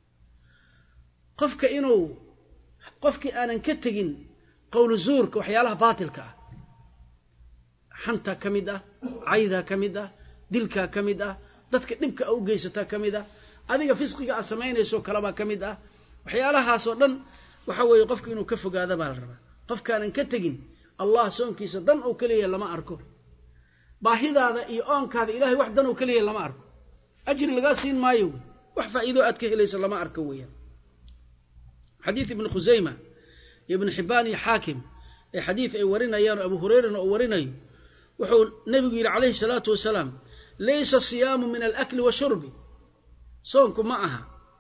قفك إنه قفك أنا نكتجن قول الزور وحيالها باطلك حنتا كمدة عيدا كمدة دلكا كمدة دتك نبك أو جيستا كمدة أذيك فسقك أسمعين يسوع كلامها كمدة وحيالها صدّن وحوي قفك إنه كفك هذا بالربا قفك أنا نكتجن الله سونكي صدّن أو كليه لما أركو باهذا هذا إيان كذا إلهي وحدنا وكليه لما أركو أجر الغاسين ما يو وحفا إذا أتكه ليس لما أركويا حديث ابن خزيمة ابن حباني حاكم حديث أي ورنا يا أبو هريرة ورنا وحول نبي عليه الصلاة والسلام ليس الصيام من الأكل والشرب صومكم معها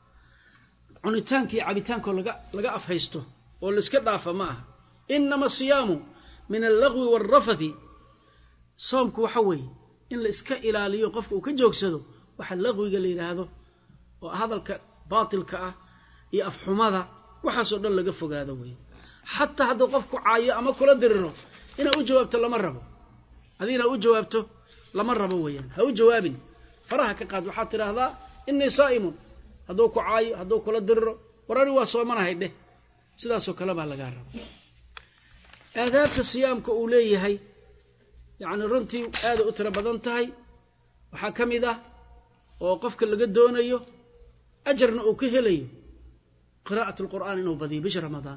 عنتانكي عبيتانكو لقى لقى أفهيسته والسكدة فمعها إنما الصيام من اللغو والرفث صومك وحوي إن الإسكاء إلى ليوقفك وكجوك سدو وحل لغوي قال لي هذا وهذا الباطل كأه يأفحو ماذا وحسو دل لقفك هذا وي حتى هذا قفك عاية أما كل درره إن أجوابته لمرة هذين أجوابته لمرة ويا هو جواب فراها كقاد وحاطر هذا إني صائم هذوك عاية هذوك كل درره وراني واسومنا هيده سداسو كلام على جارب آداب الصيام كأوليه هاي يعني رنتي هذا أترى بدنتهاي وحكم ذا وقفك اللي قدونه أيه أجرنا أكهليه قراءة القرآن إنه بدي بش رمضان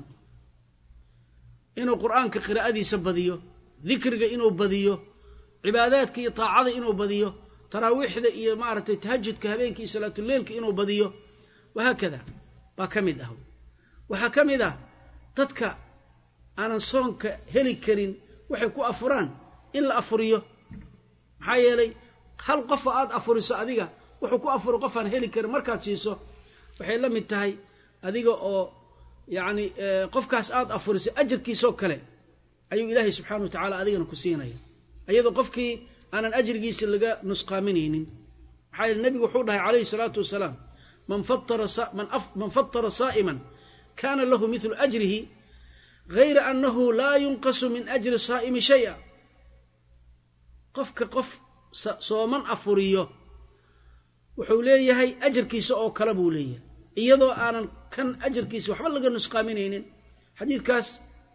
إنه القرآن كقراءة دي سبديه ذكر إنه بديه عبادات كي طاعة إنه بديه تراويح ذا إيه مارة تهجد كهبين كي صلاة الليل كي إنه بديه وهكذا وحكم ذا وحكم ذا تتكا أنا صونك هلي كرين وحكو أفران إلا أفريه حيالي هل قف آد أفريسو أديقا وحكو أفر قفان هيلي كريم مركات سيسو وحي لم يتهي أديقا أو يعني قف كاس آد أفريسو أجر كيسو كلي أيو إلهي سبحانه وتعالى أديقا نكسينا أيضا قفكي أنا أجر كيس اللقاء نسقى منين حي النبي وحوده عليه الصلاة والسلام من فطر صا من, أف من فطر صائما كان له مثل أجره غير أنه لا ينقص من أجر الصائم شيئا قفك قف صومن أفوريو وحوليه هاي أجر كيس أو كلبوليه إيضا أنا كان أجر كيس وحبل لقى نسقامين حديث كاس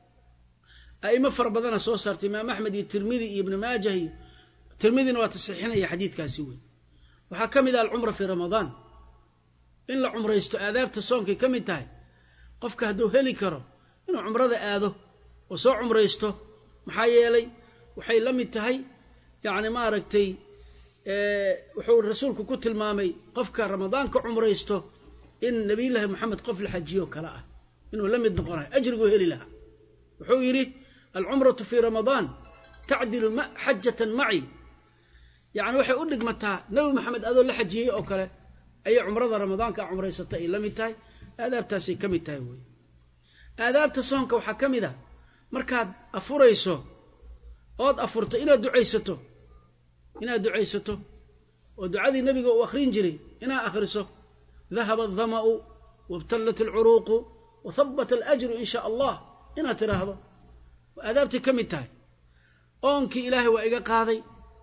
أي مفر بدنا صوصر إمام أحمد الترمذي ابن ماجه الترمذي وتصحيحنا يا حديث كاسوي وحكم إذا العمرة في رمضان إن العمرة يستو آذاب تصوم كي كم انتهي قفك هدو هلي كرو إنه عمرة ذا آذو وصو عمرة يستو محايا وحي لم ينتهي يعني ما ركتي أه وحول رسولك كنت المامي قفك رمضان كعمريسته إن نبي الله محمد قفل حجيه كلاء إنه لم يدقره أجرقه إلي لها وحويري العمرة في رمضان تعدل حجة معي يعني وحي أقول لك متى نبي محمد أذو لحجيه أو كلا أي عمرة رمضان كعمريسته إن لم ينتهي آذاب تاسي كم ينتهي آذاب تصونك وحكم ذا مركاد أفريسه أود أفرت إلى دعيسته إنا دعيسته ودعاء النبي وآخرين جري إنا أخرسه ذهب الظمأ وابتلت العروق وثبت الأجر إن شاء الله إنا ترى هذا وأدابتي كم التاي أنك إلهي وإيقا قاضي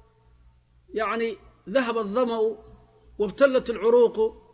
يعني ذهب الظمأ وابتلت العروق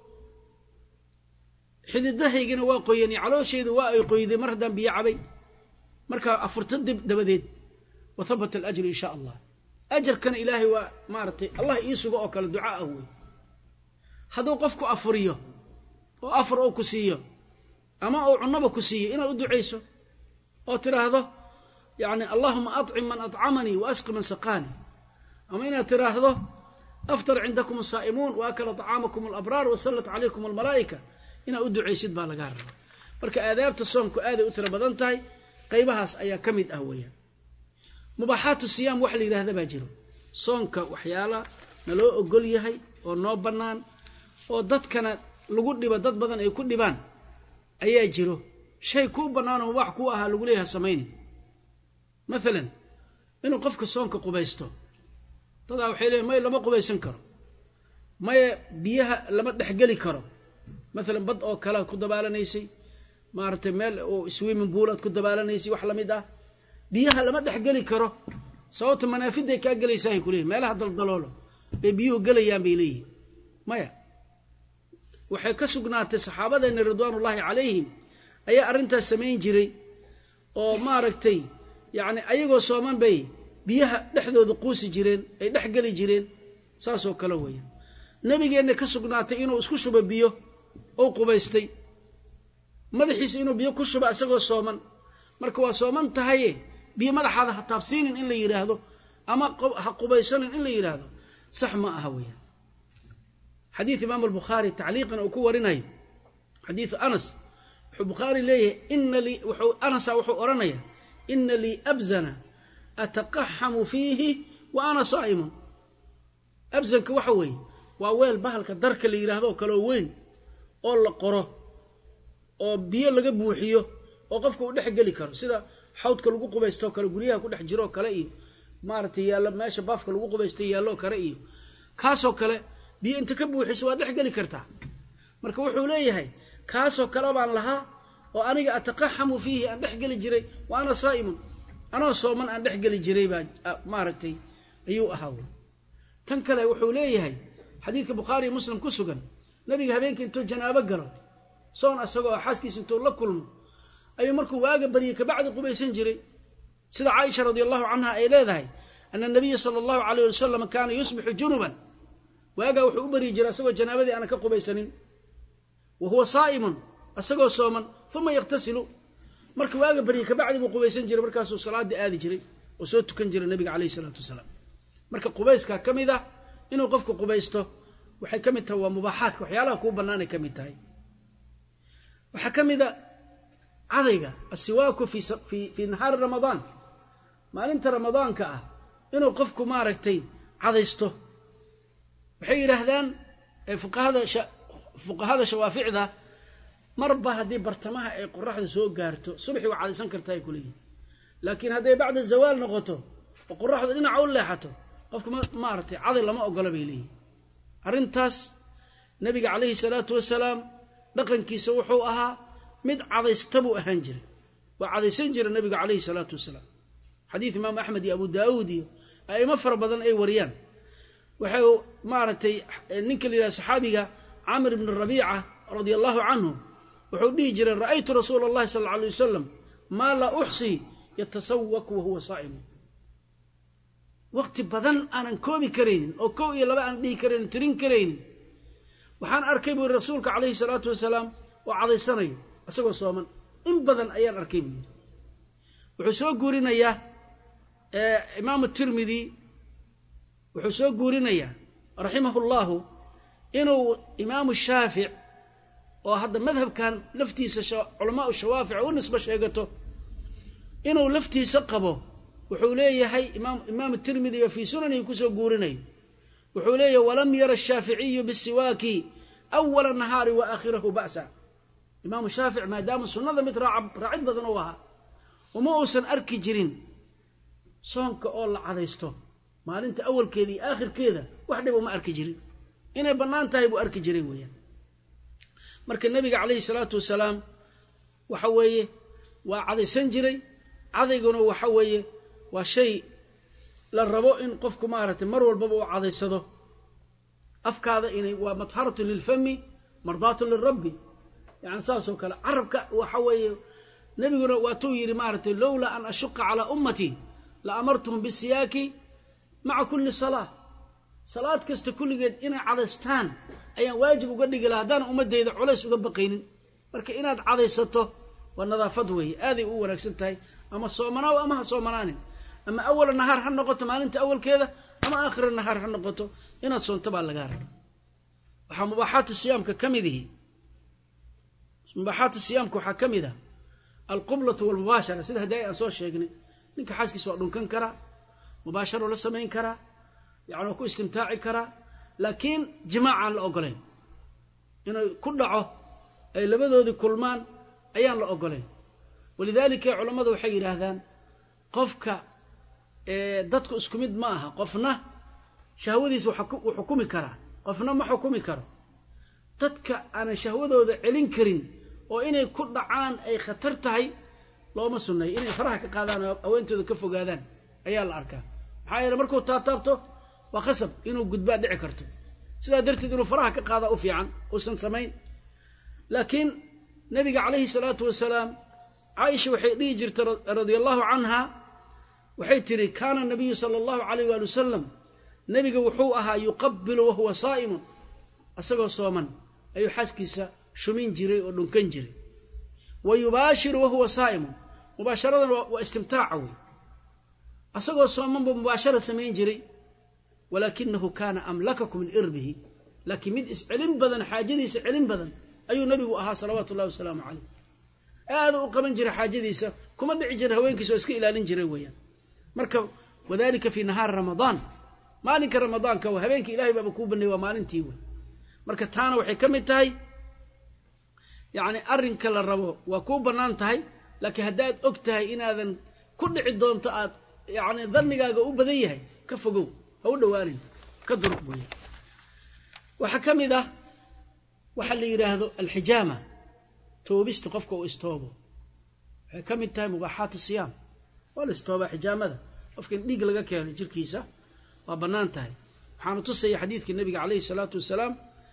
حين الدهيقين واقويني على شيء ذواء يقويدي مردا بيعبي مركا أفرتد دبديد وثبت الأجر إن شاء الله أجر كان إلهي ومارتي الله يسوق أكل دعاءه hadduu qofku afuriyo oo afur oo ku siiyo ama oo cunaba ku siiyo inaad u duceyso oo tiraahdo yani allahumma at'im man at'amani wa asqi man saqani ama inaad tiraahdo aftar cindakum as-saa'imuun wa akala ta'amakum al-abrar wa sallat alaykum al-malaa'ika ina u duceysid baa laga rabaa marka aadaabta soonku aad ay u tira badan tahay qaybahaas ayaa kamid ah weeyaan mubaahatu siyam wax la yiraahdo baa jiro soonka waxyaala naloo ogol yahay oo noo banaan oo dadkana lagu dhibo dad badan ay ku dhibaan ayaa jiro shay ku banaan oo wax ku aha lagu leeyahay sameeyni مثلا inuu qofka soonka qubaysto tadaa waxay leeyahay may lama qubaysan karo may biyaha lama dhaxgali karo مثلا bad oo kala ku dabaalaneysay maartay meel oo swimming pool aad ku dabaalaneysay wax lamid ah biyaha lama dhaxgali karo sababta manaafiday ka galaysaa kuleey meelaha daldaloolo bay biyuhu galayaan bay leeyihiin maya waxay ka sugnaatay saxaabadeena ridwaanullaahi calayhim ayaa arintaas sameyn jiray oo maaragtay يعني ayagoo sooman bay biyaha dhexdooda quusi jireen ay dhaxgali jireen saas oo kala weeyaan nabigeena ka sugnaatay inuu isku shubo biyo oo qubaystay madaxiisa inuu biyo ku shubo asagoo sooman marka waa sooman tahay biyo madaxaada ha taabsiinin in la yiraahdo ama ha qubaysanin in la yiraahdo sax ma aha weeyaan xadiis imaam al-bukhari ta'liqan oo ku warinayo xadiis anas wuxuu bukhari leeyahay inna li wuxuu anas wuxuu oranaya إن لي أبزنا أتقحم فيه وأنا صائم أبزن كوحوي وأول بحلك درك اللي يرهبه كلوين أول قرة أو بيا لقى بوحيه أو قفك ودح جلي كر سيدا حوت كلوقو بيستو كلوجريها كودح جرو كلاي مارتي يلا ماشي باف كلوقو بيستي يلا كرأي كاسو كلا بي أنت كبوحي سوا دح جلي كرتا مركو حوليه هاي كاسو كلام عن لها وأنا أتقحم فيه أن دحقل جري وأنا صائم أنا صومن أن دحقل جري مارتي أيو أهو تنكلا وحوليه هاي حديث البخاري مسلم كسوغن نبي هبينك انتو جنابه قرا صون اسغو حاسكيس انتو لا كلم اي مركو واغا بريك بعد قبيسن جري سيده عائشه رضي الله عنها اي لهداي ان النبي صلى الله عليه وسلم كان يصبح جنبا واغا وحو بري جرا اسغو جنابدي انا كقبيسنين وهو صائم اسغو صومن ثم يغتسل marka waaga bariye ka bacdi buu qubaysan jiray markaas uu salaada aadi jiray oo soo tukan jiray nabiga kaleey salaatu wasalaam marka qubayska kamida inuu qofku qubaysto waxay kamid tahay waa mubaahaadka waxyaalaha ku banaanay kamid tahay waxa kamida cadayga aswaaku fi fi fi nahar ramadan maalinta ramadaanka ah inuu qofku maaragtay cadaysto waxay yiraahdaan fuqahada fuqahada shawaaficda marba hadii bartamaha ay qorraxda soo gaarto subaxii waa cadaysan kartaa kuleey laakiin haday bacda zawaal noqoto oo qorraxda dhinaca u leexato qofku ma artay caday lama ogola beelay arintaas nabiga kaleey salaatu wasalaam dhaqankiisa wuxuu ahaa mid cadaystabu ahaan jiray waa cadaysan jiray nabiga kaleey salaatu wasalaam xadiis imaam ahmed iyo abu daawud iyo ay ma far badan ay wariyaan waxay ma artay ninka leeyahay saxaabiga amr ibn rabi'a radiyallahu anhu wuxuu dhigi jiray ra'aytu rasuulullaahi sallallahu alayhi wasallam ma la uhsi yatasawwak wa huwa saa'im waqti badan aanan koobi kareyn oo koob iyo laba aan dhigi kareyn tirin kareyn waxaan arkay buu rasuulka kaleey salaatu wasalaam oo cadaysanay asagoo sooman in badan ayaan arkay wuxuu soo guurinaya ee imaam at-tirmidhi wuxuu soo guurinaya rahimahullahu inuu imaam shaafi'i oo hadda madhabkan laftiisa culamaa shawaafic oo nisba sheegato inuu laftiisa qabo wuxuu leeyahay imaam imaam at-tirmidhi fi sunanihi ku soo guurinay wuxuu leeyahay walam yara ash-shaafi'i bis-siwaaki awwal an-nahari wa akhirahu ba'sa imaam shaafi'i maadaama sunnada mid raacid badan oo aha uma uusan arki jirin soonka oo la cadaysto maalinta awalkeeda iyo aakhirkeeda wax dhib uma arki jirin inay banaan tahay buu arki jiray weeyaan marka nabiga kaleey salaatu wasalaam waxa weeye waa cadaysan jiray cadayguna waxa weeye waa shay la rabo in qofku maaragtay mar walba uu cadaysado afkaada inay waa madharatu lil fami mardaatu lir rabbi yani saaso kala arabka waxa weeye nabiguna waa tuu yiri maaragtay lawla an ashqa ala ummati la amartuhum bisiyaki ma'a kulli salah salaad kasta kulligeed inay cadaystaan ayaan waajib uga dhigi lahaa haddaan ummadeyda culays uga baqaynin marka inaad cadaysato waa nadaafad weeye aaday u wanaagsan tahay ama soomanaaw ama ha soomanaanin ama awal nahaar ha noqoto maalinta awalkeeda ama aakhir nahaar ha noqoto inaad soonto baa laga rabaa waxa mubaaxaat siyaamka kamidii mubaaxaat siyaamka waxa kamida alqiblatu wal mubaashara sida haday aan soo sheegnay ninka xaaskiisa waa dhunkan kara mubaasharo la sameyn kara yaani ku istimtaaci kara laakiin jimaacan la ogoleen inay ku dhaco ay labadoodii kulmaan ayaan la ogoleen walidaalika culimadu waxay yiraahdaan qofka ee dadku isku mid ma aha qofna shahwadiisa wuxuu xukumi kara qofna ma xukumi karo dadka aan shahwadooda celin karin oo inay ku dhacaan ay khatar tahay looma sunnay inay faraha ka qaadaan aweentooda ka fogaadaan ayaa la arkaa maxaa yeelay markuu taataabto waa qasab inuu gudbaa dhici karto sidaa darteed inuu faraha ka qaada u fiican uusan samayn laakiin nabiga calayhi salaatu wasalaam Aisha waxay dhigi jirtay radiyallahu anha waxay tiri kaana nabiyyu sallallahu alayhi wa sallam nabiga wuxuu ahaa yuqabbilu wa huwa saa'im asagoo sooman ayuu xaaskiisa shumin jiray oo dhunkan jiray wa yubashiru wa huwa saa'im mubasharadan waa istimtaaca way asagoo sooman buu mubashara sameyn jiray walakinahu kana amlakakum min irbihi laakiin mid iscelin badan xaajadiisa celin badan ayuu nabigu ahaa salawaatu allah wasalaamu alayhi aad u qaban jiray xaajadiisa kuma dhici jiray haweenkiisa oo iska ilaalin jiray weeyaan marka wadaalika fi nahar ramadan maalinka ramadaanka waa habeenkii ilaahay baba ku banay waa maalintii way marka taana waxay kamid tahay yaani arinka la rabo waa ku banaan tahay laakiin hadaad og tahay inaadan ku dhici doonto aad yaani dhanigaaga u badan yahay ka fogow ha u dhawaanin ka durug weeyaan waxa kamid ah waxa la yiraahdo alhijama toobista qofka uu istoobo waxay kamid tahay mubaaxaat siyaam wala istooba hijamada qofka dhiig laga keeno jirkiisa waa banaan tahay waxaan tusay xadiidkii nabiga calayhi salaatu wasalaam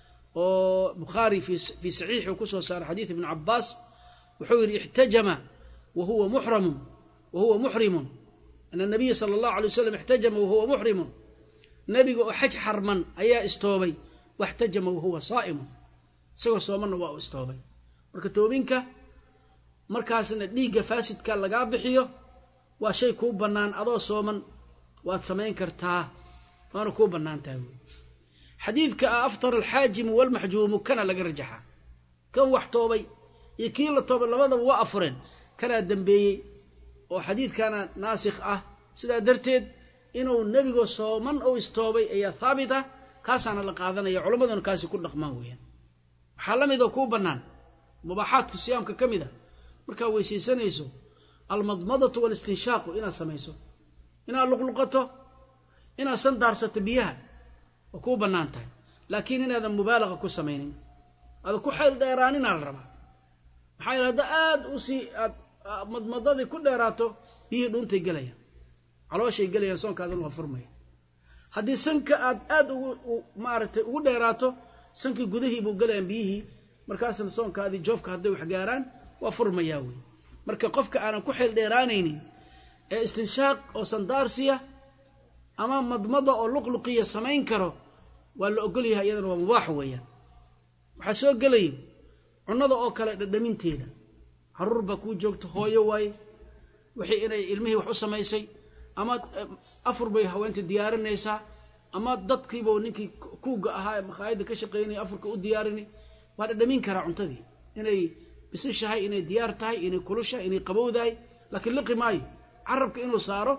oo bukhari fi fi sahih ku soo saar xadiid ibn abbas wuxuu yiri ihtajama wa huwa muhram wa huwa muhrim anna nabiy sallallahu alayhi wasallam ihtajama wa huwa muhrim nabiga oo xaj xarman ayaa istoobay wahtajama wa huwa saa'im isagoo sooman waa istoobay marka toobinka markaasna dhiiga faasidka laga bixiyo waa shay ku banaan adoo sooman waad sameyn kartaa waana ku banaan tahay xadiidka aftar alhaajim wal mahjum kana laga rajaxa kan wax toobay iyo kii la toobay labadaba waa afureen kana dambeeyay oo xadiidkana naasikh ah sida darteed inuu nabiga sooman oo istoobay ayaa thaabita kaasana la qaadanaya culimaduna kaasi ku dhaqmaan weeyaan waxa la mid ah ku banaan mubaaxaadka siyaamka kamida marka weysiisanayso almadmadatu wal istinshaq ina samayso ina luqluqato ina sandaarsato biyaha oo ku banaantahay laakiin inaad mubaalaqa ku sameeynin aad ku xeel dheeraanina la rabaa maxay leedahay aad u si madmadadii ku dheeraato biyo dhuuntay galaya calooshay galaya soonkaada waa furmaya hadii sanka aad aad ugu maartay ugu dheeraato sanki gudahii buu galayaan biyihii markaasna soonkaadi joofka haday wax gaaraan waa furmaya way marka qofka aan ku xil dheeraanaynin ee istinshaaq oo sandaarsiya ama madmada oo luqluqiya sameyn karo waa la ogol yahay iyadana waa mubaax weeyaan waxa soo galay cunada oo kale dhadhaminteeda harurba ku joogto hooyo way wixii inay ilmihii wax u sameysay ama afur bay haweenta diyaarinaysaa ama dadkiiba ninkii kuuga ahaa ee maqaayada ka shaqeynay afurka u diyaarini waa dhadhamin kara cuntadii inay bisishahay inay diyaar tahay inay kulushahay inay qabowdahay laakiin liqi maayo carabka inuu saaro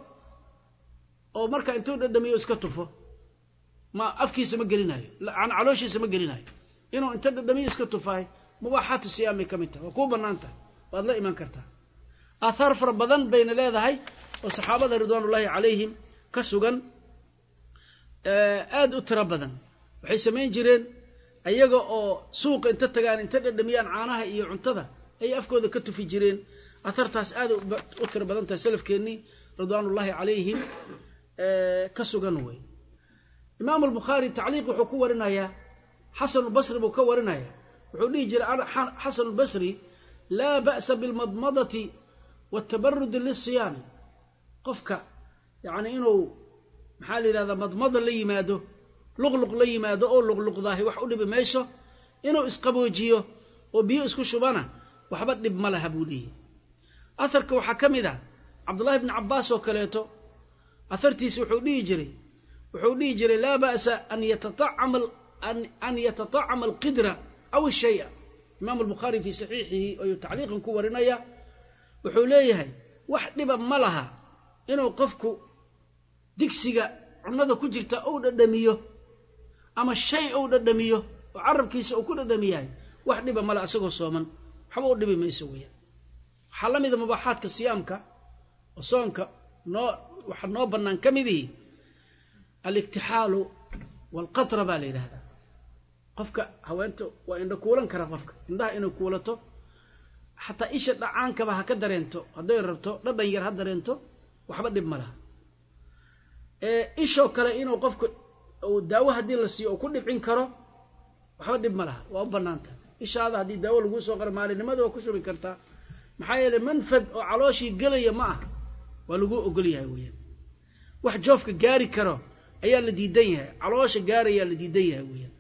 oo marka intuu dhadhamiyo iska tufo ma afkiisa ma gelinayo aan calooshiisa ma gelinayo inuu inta dhadhamiyo iska tufaay mubaaxaat siyaam kamita waa ku banaanta waad la iman kartaa athar far badan bayna leedahay oo saxaabada ridwaanullaahi calayhim ka sugan ee aad u tira badan waxay sameyn jireen ayaga oo suuq inta tagaan inta dhadhamiyaan caanaha iyo cuntada ay afkooda ka tufi jireen athartaas aad u tira badan tahay salafkeeni ridwaanullaahi calayhim ee ka sugan way imaam al-bukhari ta'liq wuxuu ku warinayaa hasan al-basri buu ka warinayaa wuxuu dhigi jiray hasan al-basri la ba'sa bil madmadati wat tabarrud lis-siyam qofka yaani inuu maxaa la yiraahdaa madmada la yimaado luqluq la yimaado oo luqluqdaahi wax u dhibi mayso inuu isqaboojiyo oo biyo isku shubana waxba dhib ma laha buu leeyahay atharka waxaa ka mid ah cabdullaahi ibn cabbaas oo kaleeto athartiisa wuxuu dhihi jiray wuxuu dhihi jiray laa ba'sa an yatatacama an yatatacama alqidra aw ashay'a imaam albukhaari fii saxiixihi ayuu tacliiqan ku warinaya wuxuu leeyahay wax dhiba ma laha inuu qofku digsiga cunada ku jirta uu dhadhamiyo ama shay uu dhadhamiyo oo carabkiisa uu ku dhadhamiyahay wax dhiba ma laha asagoo sooman waxba u dhibi mayso weeyaan waxaa la mida mubaaxaadka siyaamka oo soonka noo waxa noo bannaan ka midihii aliktixaalu waalqatra baa la yidhahdaa qofka haweenta waa indha kuulan kara qofka indhaha inay kuulato xataa isha dhacaankaba ha ka dareento hadday rabto dhadhan yar ha dareento waxba dhib ma laha ee ishoo kale inuu qofka uu daawo haddii la siiyo uu ku dhibcin karo waxba dhib ma laha waa u bannaantahay ishaada haddii daawo laguu soo qaro maalinimada waa ku shubi kartaa maxaa yeelay manfad oo calooshii gelaya ma aha waa lagu ogol yahay weeyaan wax joofka gaari karo ayaa la diidan yahay caloosha gaarayaa la diidan yahay weeyaan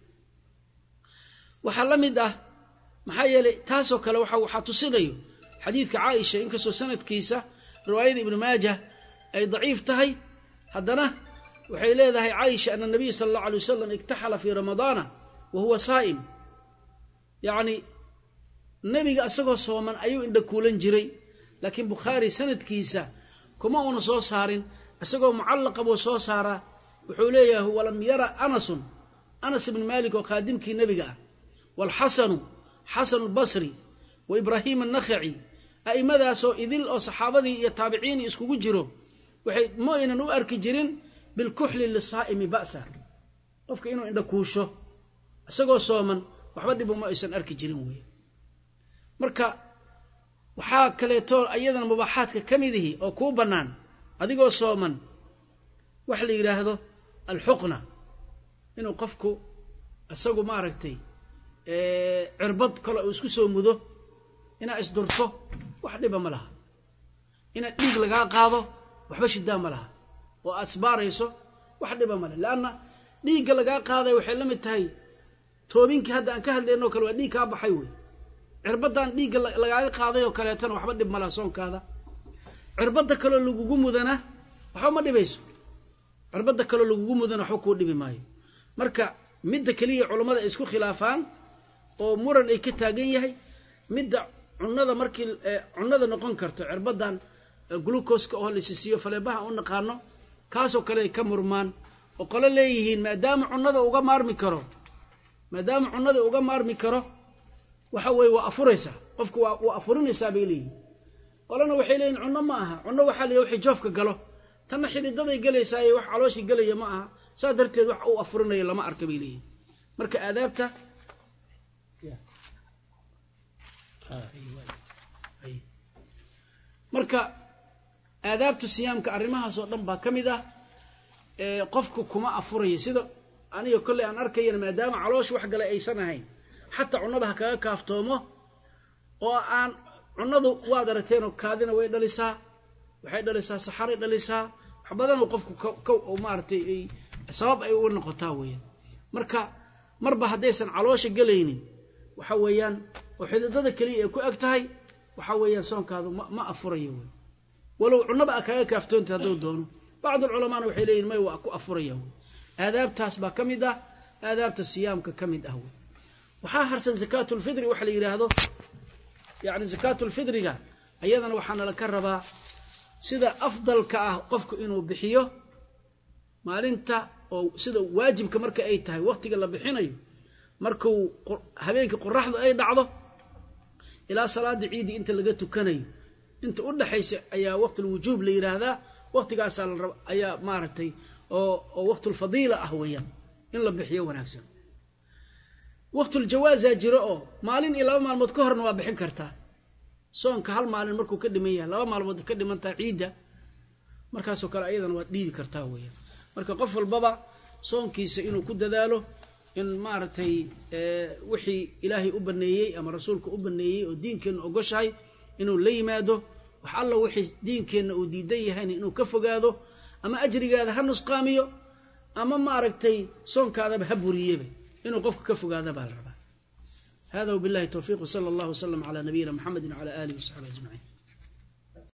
waxaa la mid ah maxaa yeelay taasoo kale waxa waxaa tusinayo xadiidka caaisha inkastoo sanadkiisa riwaayada ibnu maajah ay daciif tahay haddana waxay leedahay caaisha ana nabiy sala allahu alay wasalam iktaxala fii ramadaana wa huwa saa'im yacni nebiga isagoo sooman ayuu indha kuulan jiray laakiin bukhaari sanadkiisa kuma uuna soo saarin isagoo mucallaqa buu soo saaraa wuxuu leeyahay walam yara anasun anas ibn maalik oo khaadimkii nebiga ah waalxasanu xasanu albasri wa ibraahiim annakhaci a'imadaasoo idil oo saxaabadii iyo taabiciinii iskugu jiro waxay ma aynan u arki jirin bilkuxli lisaa'imi ba'sa qofka inuu indha kuusho isagoo sooman waxba dhibu ma aysan arki jirin weeye marka waxaa kaleeto iyadana mubaaxaadka ka midihi oo kuu bannaan adigoo sooman wax la yidhaahdo alxuqna inuu qofku isagu maaragtay cirbad kale uu isku soo mudo inaad isdurto wax dhiba ma laha inaad dhiig lagaa qaado waxba shidaa ma laha oo aad isbaarayso wax dhiba ma laha leanna dhiigga lagaa qaaday waxay la mid tahay toobinkii hadda aan ka hadlaynoo kale waa dhiig kaa baxay wey cirbadan dhiigga lagaaga qaaday oo kaleetana waxba dhib ma laha soonkaada cirbada kaloo lagugu mudana waxba ma dhibayso cirbada kaloo lagugu mudana waxba kuu dhibi maayo marka midda keliya culammada ay isku khilaafaan oo muran ay ka taagan yahay midda cunada markii cunada noqon karto cirbadan glucose-ka oo la isiisiyo faleebaha u naqaano kaasoo kale ay ka murmaan oo qolo leeyihiin maadaama cunada uga maarmi karo maadaama cunada uga maarmi karo waxa weeye waa afuraysaa qofku waa waa afurinaysaa bay leeyihiin qolana waxay leeyihin cunno ma aha cunno waxaa la wixii joofka galo tanna xididaday galaysaa iyo wax calooshii galaya ma aha saa darteed wax uu afurinayo lama arka bay leeyihiin marka aadaabta marka aadaabta siyaamka arrimahaas oo dhan baa ka mid ah ee qofku kuma afurayo sida aniga kolley aan arkayana maadaama caloosh wax gala aysan ahayn xataa cunnada ha kaga kaaftoomo oo aan cunnadu waad aragteenoo kaadina way dhalisaa waxay dhalisaa saxaray dhalisaa wax badanoo qofku ka maaragtay ay sabab ay u noqotaa weeyaan marka marba haddaysan caloosha gelaynin waxa weeyaan oo xididada keliya ay ku eg tahay waxa weeyaan soonkaadu ma ma afurayo wey walow cunnaba a kaga kaaftoonta hadduu doono bacdu alculamaana waxay leeyihin may waa ku afuraya wey aadaabtaas baa ka mid ah aadaabta siyaamka ka mid ah wey waxaa harsan zakaatulfidri waxa la yidhaahdo yacni zakaatulfidriga ayadana waxaana la ka rabaa sida afdalka ah qofku inuu bixiyo maalinta oo sida waajibka marka ay tahay waqtiga la bixinayo markuu habeenkii qoraxdu ay dhacdo ilaa salaada ciidi inta laga tukanayo inta u dhaxaysa ayaa waqtul wujuub la yiraahdaa waqtigaasaa la raba ayaa maaragtay oo oo waqtul fadiila ah weeyaan in la bixiyo wanaagsan waqtul jawaaza jiro oo maalin iyo laba maalmood ka horna waa bixin kartaa soonka hal maalin markuu ka dhiman yahay laba maalmood ka dhimantaa ciidda markaasoo kale ayadana waad dhiibi kartaa weeyaan marka qof walbaba soonkiisa inuu ku dadaalo in maaragtay wixii ilaahay u baneeyey ama rasuulka u baneeyey oo diinkeenna ogoshahay inuu la yimaado wax alla wixii diinkeenna uu diidan yahayna inuu ka fogaado ama ajrigaada ha nusqaamiyo ama ma aragtay soonkaadaba ha buriyaba inuu qofka ka fogaado baa la rabaa. hada wabillahi tawfiiq, wa sallallahu sallam ala nabiyina muhammadin wa ala alihi wa sahbihi ajma'in.